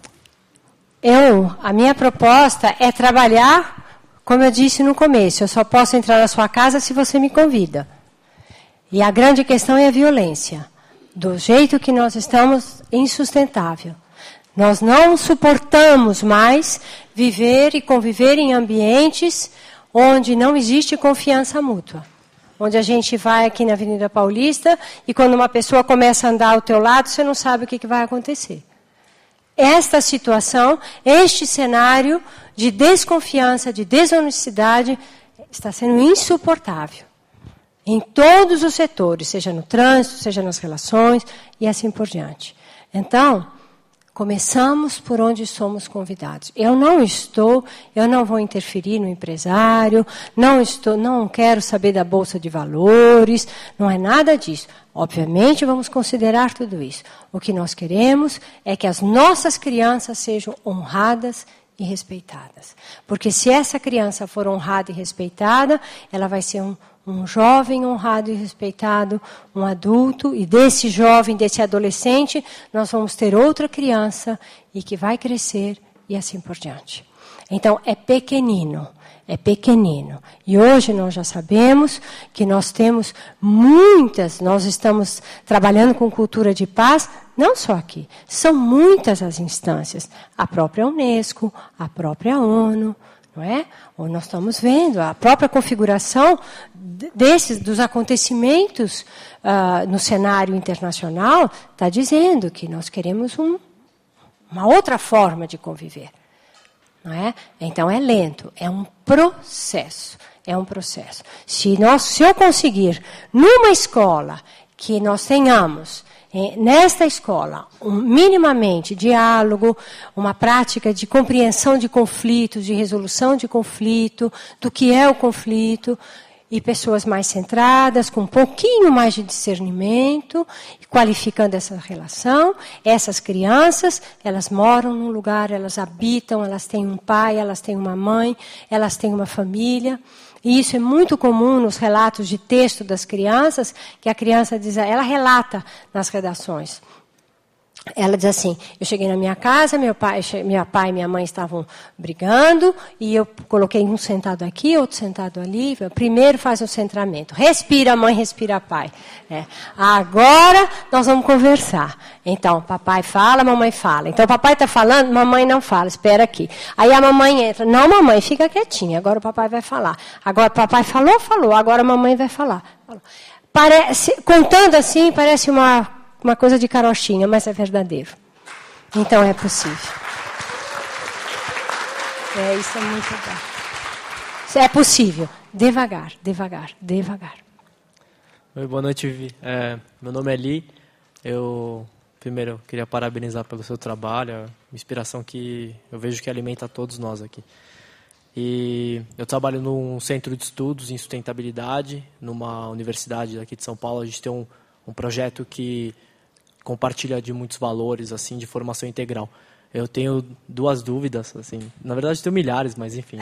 A minha proposta é trabalhar, como eu disse no começo, eu só posso entrar na sua casa se você me convida. E a grande questão é a violência. Do jeito que nós estamos, insustentável. Nós não suportamos mais viver e conviver em ambientes onde não existe confiança mútua. Onde a gente vai aqui na Avenida Paulista e quando uma pessoa começa a andar ao teu lado, você não sabe o que vai acontecer. Esta situação, este cenário de desconfiança, de desonestidade, está sendo insuportável. Em todos os setores, seja no trânsito, seja nas relações e assim por diante. Então, começamos por onde somos convidados. Eu não vou interferir no empresário, não quero saber da Bolsa de Valores, não é nada disso. Obviamente, vamos considerar tudo isso. O que nós queremos é que as nossas crianças sejam honradas e respeitadas. Porque se essa criança for honrada e respeitada, ela vai ser um jovem honrado e respeitado, um adulto, e desse jovem, desse adolescente, nós vamos ter outra criança e que vai crescer e assim por diante. Então, é pequenino. E hoje nós já sabemos que nós temos nós estamos trabalhando com cultura de paz, não só aqui, são muitas as instâncias, a própria Unesco, a própria ONU, não é? Ou nós estamos vendo a própria configuração dos acontecimentos no cenário internacional, está dizendo que nós queremos uma outra forma de conviver. Não é? Então é lento, é um processo. Se eu conseguir, numa escola, que nós tenhamos, nesta escola, minimamente diálogo, uma prática de compreensão de conflitos, de resolução de conflito, do que é o conflito, e pessoas mais centradas, com um pouquinho mais de discernimento, qualificando essa relação. Essas crianças, elas moram num lugar, elas habitam, elas têm um pai, elas têm uma mãe, elas têm uma família. E isso é muito comum nos relatos de texto das crianças, que a criança diz, ela relata nas redações. Ela diz assim, eu cheguei na minha casa, meu pai e minha mãe estavam brigando, e eu coloquei um sentado aqui, outro sentado ali. Primeiro faz o centramento. Respira, mãe, respira, pai. Agora nós vamos conversar. Então, papai fala, mamãe fala. Então, papai está falando, mamãe não fala, espera aqui. Aí a mamãe entra. Não, mamãe, fica quietinha, agora o papai vai falar. Agora, papai falou, agora a mamãe vai falar. Contando assim, parece uma coisa de carochinha, mas é verdadeiro. Então é possível. Isso é muito bom. É possível. Devagar. Oi, boa noite, Vivi. Meu nome é Li. Eu, primeiro, queria parabenizar pelo seu trabalho, a inspiração que eu vejo que alimenta todos nós aqui. E eu trabalho num centro de estudos em sustentabilidade, numa universidade daqui de São Paulo. A gente tem um projeto que compartilha de muitos valores, assim, de formação integral. Eu tenho 2 dúvidas, assim. Na verdade, tenho milhares, mas enfim.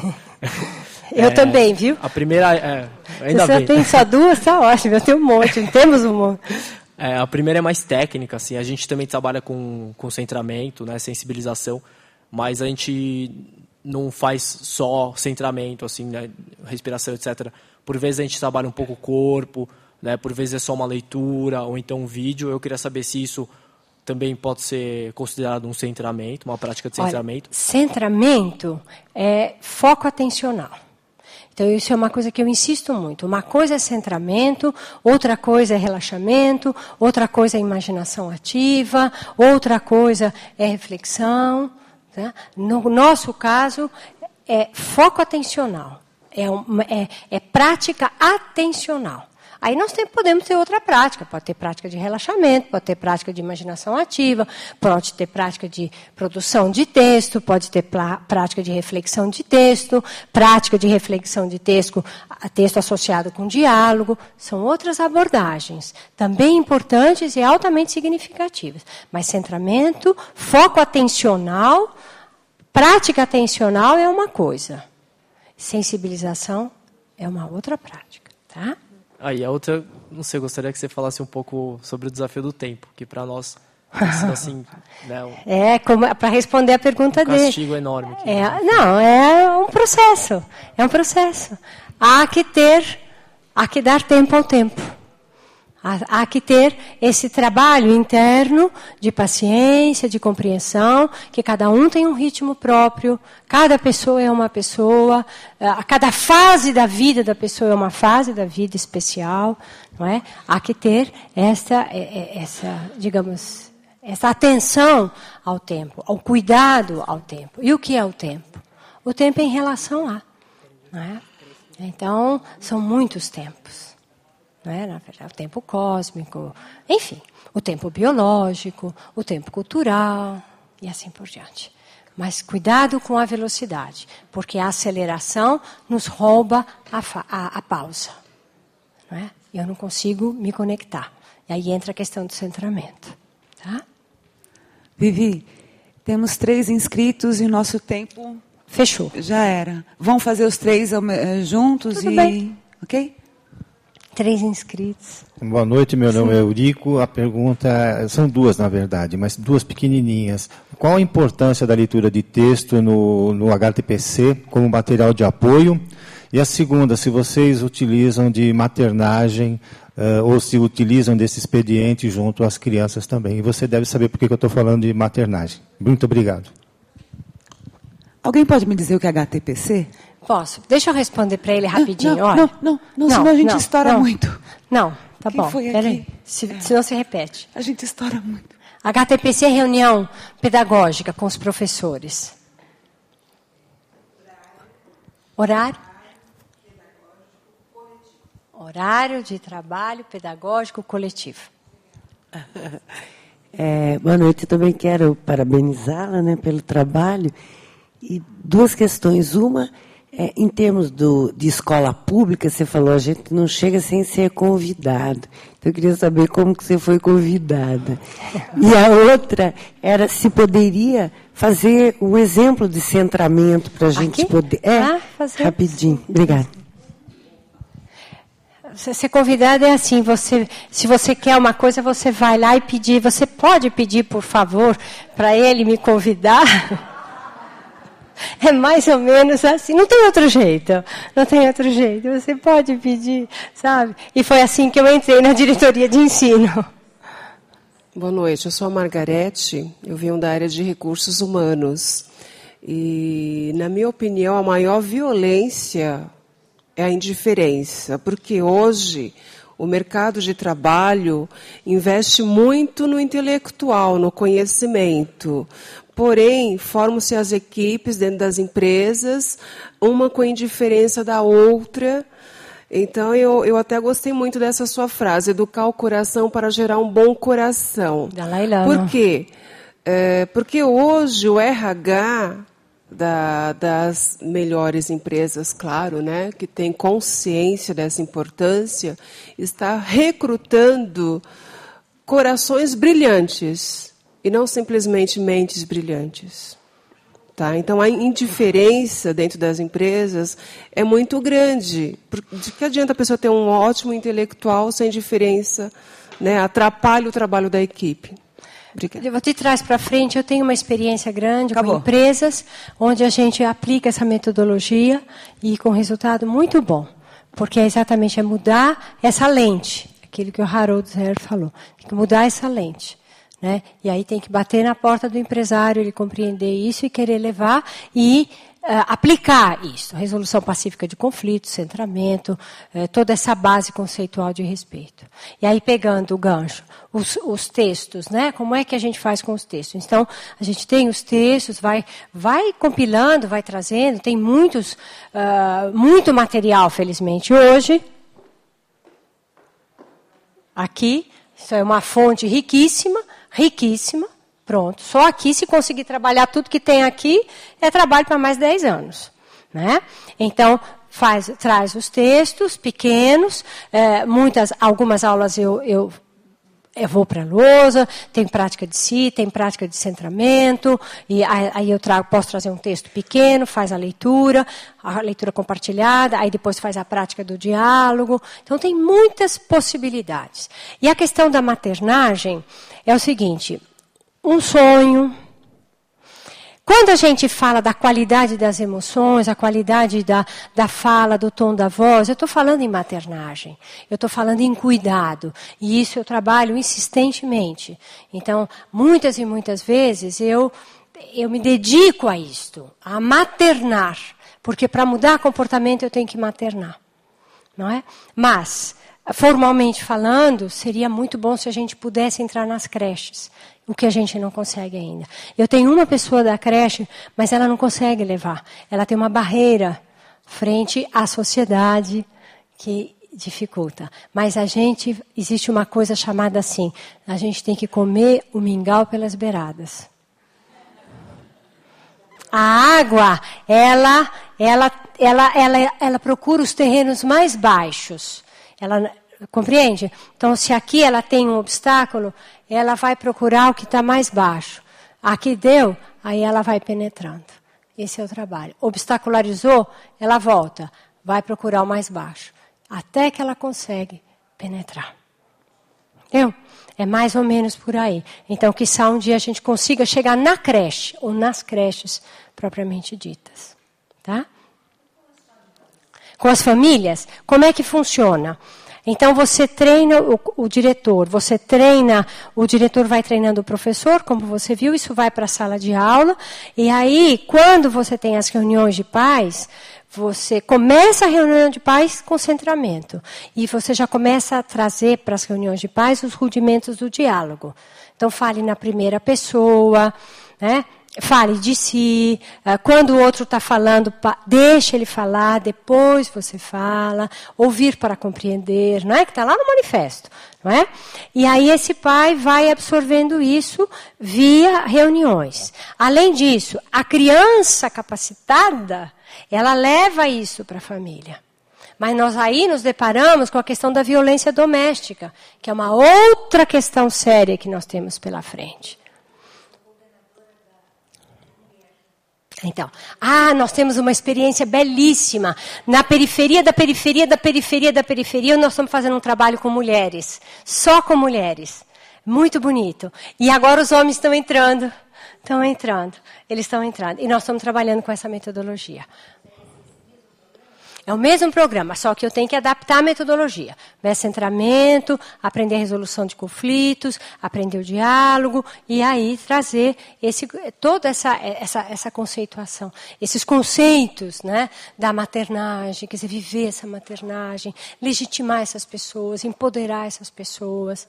Eu também, viu? A primeira ainda bem. Se você tem só 2, tá ótimo. Eu tenho um monte, temos um monte. A primeira é mais técnica, assim. A gente também trabalha com centramento, né, sensibilização, mas a gente não faz só centramento, assim, né, respiração, etc. Por vezes a gente trabalha um pouco o corpo, né, por vezes é só uma leitura ou então um vídeo. Eu queria saber se isso também pode ser considerado um centramento, uma prática de centramento. Olha, centramento é foco atencional. Então, isso é uma coisa que eu insisto muito. Uma coisa é centramento, outra coisa é relaxamento, outra coisa é imaginação ativa, outra coisa é reflexão. Tá? No nosso caso, é foco atencional. É prática atencional. Aí nós podemos ter outra prática. Pode ter prática de relaxamento, pode ter prática de imaginação ativa, pode ter prática de produção de texto, pode ter prática de reflexão de texto, prática de reflexão de texto associado com diálogo. São outras abordagens, também importantes e altamente significativas. Mas centramento, foco atencional, prática atencional é uma coisa. Sensibilização é uma outra prática, tá? E a outra, não sei, eu gostaria que você falasse um pouco sobre o desafio do tempo, que para nós, assim, né, para responder a pergunta dele. Um castigo enorme. Aqui, não, é um processo. É um processo. Há que dar tempo ao tempo. Há que ter esse trabalho interno de paciência, de compreensão, que cada um tem um ritmo próprio, cada pessoa é uma pessoa, cada fase da vida da pessoa é uma fase da vida especial, não é? Há que ter essa atenção ao tempo, ao cuidado ao tempo. E o que é o tempo? O tempo é em relação a, não é? Então, são muitos tempos. Não é? Na verdade, o tempo cósmico, enfim, o tempo biológico, o tempo cultural e assim por diante. Mas cuidado com a velocidade, porque a aceleração nos rouba a pausa. Não é? Eu não consigo me conectar. E aí entra a questão do centramento. Tá? Vivi, temos 3 inscritos e nosso tempo... Fechou. Já era. Vamos fazer os 3 juntos? Tudo bem. Ok? 3 inscritos. Boa noite, meu nome é Eurico. A pergunta, são 2 na verdade, mas 2 pequenininhas. Qual a importância da leitura de texto no HTPC como material de apoio? E a segunda, se vocês utilizam de maternagem ou se utilizam desse expediente junto às crianças também. E você deve saber por que eu estou falando de maternagem. Muito obrigado. Alguém pode me dizer o que é HTPC? Posso. Deixa eu responder para ele rapidinho. Não, senão a gente estoura muito. Não, tá Quem bom. Peraí. Senão se repete. A gente estoura muito. HTPC é reunião pedagógica com os professores. Horário de trabalho pedagógico coletivo. Boa noite. Eu também quero parabenizá-la, né, pelo trabalho. E 2 questões. Uma, em termos de escola pública, você falou, a gente não chega sem ser convidado. Então, eu queria saber como que você foi convidada. E a outra era se poderia fazer um exemplo de centramento para a gente poder... fazer. Rapidinho. Obrigada. Ser convidada é assim, se você quer uma coisa, você vai lá e pedir. Você pode pedir, por favor, para ele me convidar? É mais ou menos assim. Não tem outro jeito. Você pode pedir, sabe? E foi assim que eu entrei na diretoria de ensino. Boa noite. Eu sou a Margarete. Eu venho da área de recursos humanos. E, na minha opinião, a maior violência é a indiferença. Porque hoje o mercado de trabalho investe muito no intelectual, no conhecimento. Porém, formam-se as equipes dentro das empresas, uma com indiferença da outra. Então, eu até gostei muito dessa sua frase, educar o coração para gerar um bom coração. Dalai Lama. Por quê? Porque hoje o RH das melhores empresas, claro, né, que tem consciência dessa importância, está recrutando corações brilhantes e não simplesmente mentes brilhantes. Tá? Então, a indiferença dentro das empresas é muito grande. De que adianta a pessoa ter um ótimo intelectual sem diferença, né, atrapalha o trabalho da equipe? Obrigada. Eu vou te trazer para frente. Eu tenho uma experiência grande com empresas onde a gente aplica essa metodologia e com resultado muito bom. Porque é exatamente mudar essa lente. Aquilo que o Harold Zer falou. Tem que mudar essa lente. Né? E aí tem que bater na porta do empresário, ele compreender isso e querer levar e aplicar isso. Resolução pacífica de conflitos, centramento, toda essa base conceitual de respeito. E aí, pegando o gancho, os textos, né? Como é que a gente faz com os textos? Então, a gente tem os textos, vai compilando, vai trazendo, tem muito material, felizmente, hoje. Aqui, isso é uma fonte riquíssima, pronto. Só aqui, se conseguir trabalhar tudo que tem aqui, é trabalho para mais 10 anos. Né? Então, traz os textos pequenos, algumas aulas eu vou para a lousa, tem prática de si, tem prática de centramento, e aí posso trazer um texto pequeno, faz a leitura compartilhada, aí depois faz a prática do diálogo. Então, tem muitas possibilidades. E a questão da maternagem é o seguinte, um sonho. Quando a gente fala da qualidade das emoções, a qualidade da fala, do tom da voz, eu estou falando em maternagem, eu estou falando em cuidado. E isso eu trabalho insistentemente. Então, muitas e muitas vezes, eu me dedico a isto, a maternar. Porque para mudar comportamento eu tenho que maternar. Não é? Mas, formalmente falando, seria muito bom se a gente pudesse entrar nas creches. O que a gente não consegue ainda. Eu tenho uma pessoa da creche, mas ela não consegue levar. Ela tem uma barreira frente à sociedade que dificulta. Mas existe uma coisa chamada assim, a gente tem que comer o mingau pelas beiradas. A água, ela procura os terrenos mais baixos. Ela compreende? Então, se aqui ela tem um obstáculo, ela vai procurar o que está mais baixo. Aqui deu, aí ela vai penetrando. Esse é o trabalho. Obstacularizou, ela volta, vai procurar o mais baixo. Até que ela consegue penetrar. Entendeu? É mais ou menos por aí. Então, quiçá um dia a gente consiga chegar na creche, ou nas creches propriamente ditas. Tá? Com as famílias, como é que funciona? Então, você treina o diretor, o diretor vai treinando o professor, como você viu, isso vai para a sala de aula, e aí, quando você tem as reuniões de pais, você começa a reunião de pais com centramento, e você já começa a trazer para as reuniões de pais os rudimentos do diálogo. Então, fale na primeira pessoa, né? Fale de si, quando o outro está falando, deixe ele falar, depois você fala, ouvir para compreender, não é? Que está lá no manifesto, não é? E aí esse pai vai absorvendo isso via reuniões. Além disso, a criança capacitada, ela leva isso para a família. Mas nós aí nos deparamos com a questão da violência doméstica, que é uma outra questão séria que nós temos pela frente. Então, nós temos uma experiência belíssima. Na periferia da periferia da periferia da periferia, nós estamos fazendo um trabalho com mulheres. Só com mulheres. Muito bonito. E agora os homens estão entrando. Eles estão entrando. E nós estamos trabalhando com essa metodologia. É o mesmo programa, só que eu tenho que adaptar a metodologia. Centramento, aprender a resolução de conflitos, aprender o diálogo, e aí trazer toda essa conceituação, esses conceitos, né, da maternagem, quer dizer, viver essa maternagem, legitimar essas pessoas, empoderar essas pessoas.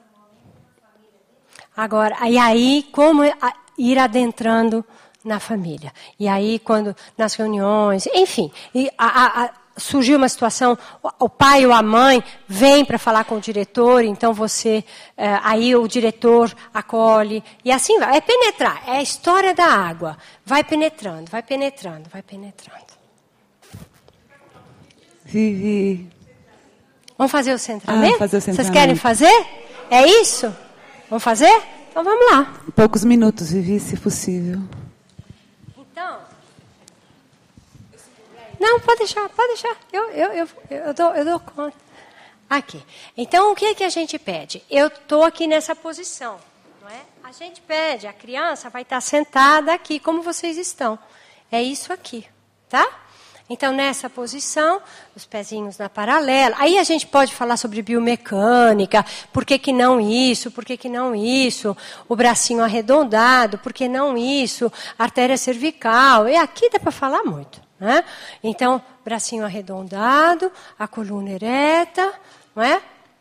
Agora, e aí, como ir adentrando na família. E aí, quando nas reuniões, enfim, surgiu uma situação, o pai ou a mãe vem para falar com o diretor, então aí o diretor acolhe, e assim vai. É penetrar, é a história da água. Vai penetrando, vai penetrando, vai penetrando. Vivi. Vamos fazer o centramento? Fazer o centramento. Vocês querem fazer? É isso? Vamos fazer? Então vamos lá. Poucos minutos, Vivi, se possível. Então... Não, pode deixar, pode deixar. Eu dou conta. Aqui. Então, o que é que a gente pede? Eu estou aqui nessa posição, não é? A gente pede, a criança vai estar sentada aqui, como vocês estão. É isso aqui, tá? Então, nessa posição, os pezinhos na paralela. Aí a gente pode falar sobre biomecânica, por que não isso, por que não isso, o bracinho arredondado, por que não isso, artéria cervical. E aqui dá para falar muito. Né? Então, bracinho arredondado, a coluna ereta, não é?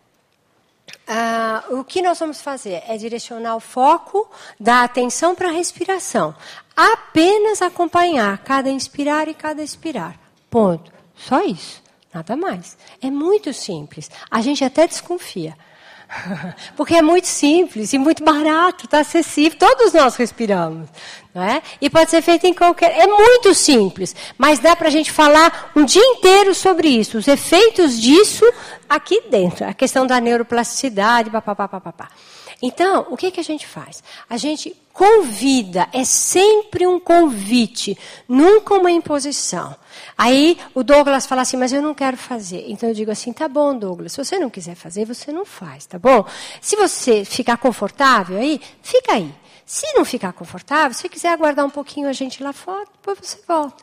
O que nós vamos fazer é direcionar o foco da atenção para a respiração. Apenas acompanhar cada inspirar e cada expirar. Ponto. Só isso. Nada mais. É muito simples. A gente até desconfia. Porque é muito simples e muito barato, está acessível. Todos nós respiramos. Não é? E pode ser feito em qualquer... É muito simples, mas dá para a gente falar um dia inteiro sobre isso. Os efeitos disso aqui dentro. A questão da neuroplasticidade, papapá. Então, o que a gente faz? A gente convida, é sempre um convite, nunca uma imposição. Aí o Douglas fala assim, mas eu não quero fazer. Então eu digo assim, tá bom, Douglas, se você não quiser fazer, você não faz, tá bom? Se você ficar confortável aí, fica aí. Se não ficar confortável, se quiser aguardar um pouquinho a gente lá fora, depois você volta.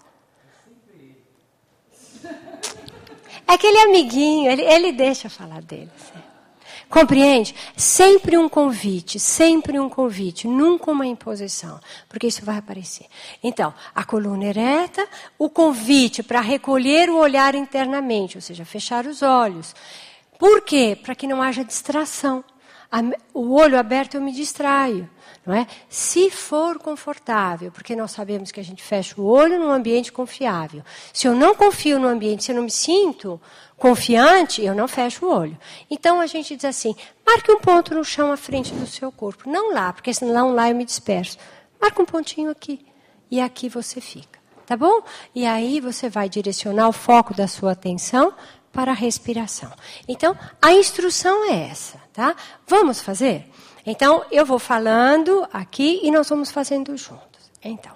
É aquele amiguinho, ele deixa falar dele. Compreende? Sempre um convite, nunca uma imposição, porque isso vai aparecer. Então, a coluna ereta, o convite para recolher o olhar internamente, ou seja, fechar os olhos. Por quê? Para que não haja distração. O olho aberto eu me distraio. Não é? Se for confortável, porque nós sabemos que a gente fecha o olho num ambiente confiável. Se eu não confio no ambiente, se eu não me sinto confiante, eu não fecho o olho. Então a gente diz assim, marque um ponto no chão à frente do seu corpo. Não lá, porque senão lá eu me disperso. Marca um pontinho aqui. E aqui você fica. Tá bom? E aí você vai direcionar o foco da sua atenção para a respiração. Então, a instrução é essa. Tá? Vamos fazer? Então, eu vou falando aqui e nós vamos fazendo juntos.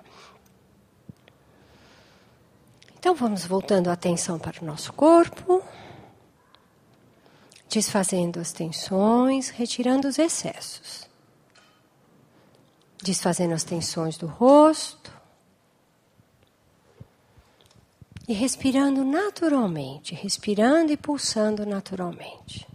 Então vamos voltando a atenção para o nosso corpo, desfazendo as tensões, retirando os excessos. Desfazendo as tensões do rosto. E respirando naturalmente, respirando e pulsando naturalmente.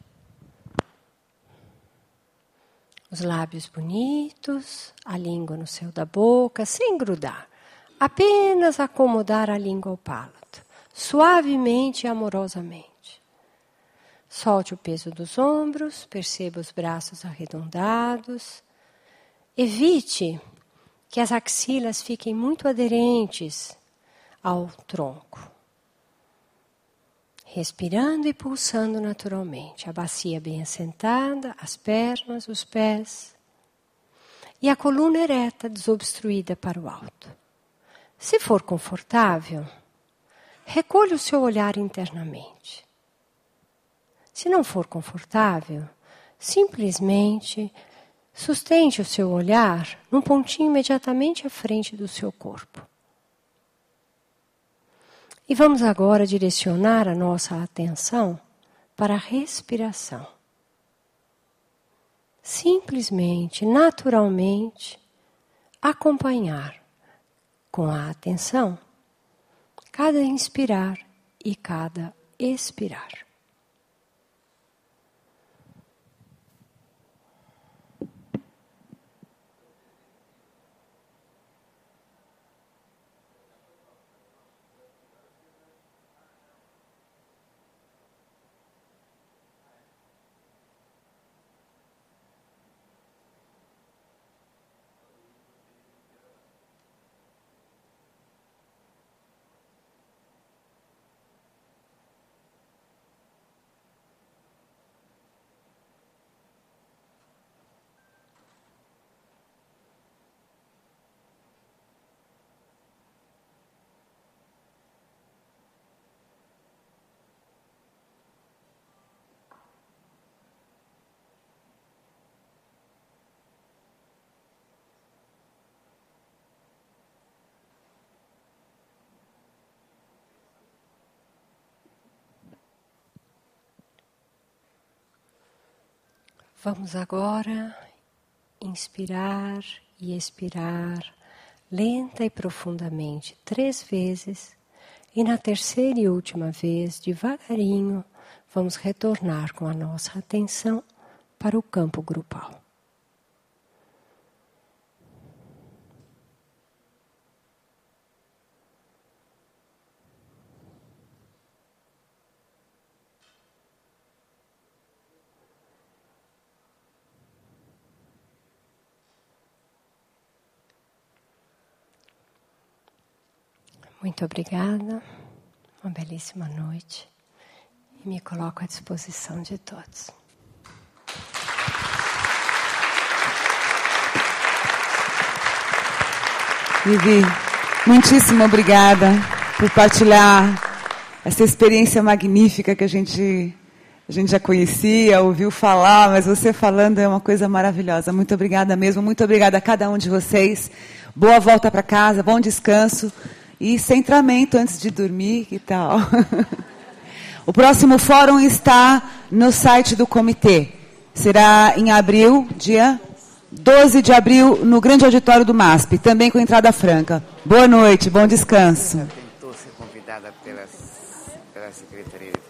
Os lábios bonitos, a língua no céu da boca, sem grudar. Apenas acomodar a língua ao palato, suavemente e amorosamente. Solte o peso dos ombros, perceba os braços arredondados. Evite que as axilas fiquem muito aderentes ao tronco. Respirando e pulsando naturalmente. A bacia bem assentada, as pernas, os pés. E a coluna ereta, desobstruída para o alto. Se for confortável, recolha o seu olhar internamente. Se não for confortável, simplesmente sustente o seu olhar num pontinho imediatamente à frente do seu corpo. E vamos agora direcionar a nossa atenção para a respiração. Simplesmente, naturalmente, acompanhar com a atenção cada inspirar e cada expirar. Vamos agora inspirar e expirar lenta e profundamente 3 vezes. E na terceira e última vez, devagarinho, vamos retornar com a nossa atenção para o campo grupal. Muito obrigada, uma belíssima noite e me coloco à disposição de todos. Vivi, muitíssimo obrigada por partilhar essa experiência magnífica que a gente já conhecia, ouviu falar, mas você falando é uma coisa maravilhosa. Muito obrigada mesmo, muito obrigada a cada um de vocês. Boa volta para casa, bom descanso. E centramento antes de dormir, que tal? O próximo fórum está no site do comitê. Será em abril, dia 12 de abril, no grande auditório do MASP, também com entrada franca. Boa noite, bom descanso. Tentou ser convidada pela Secretaria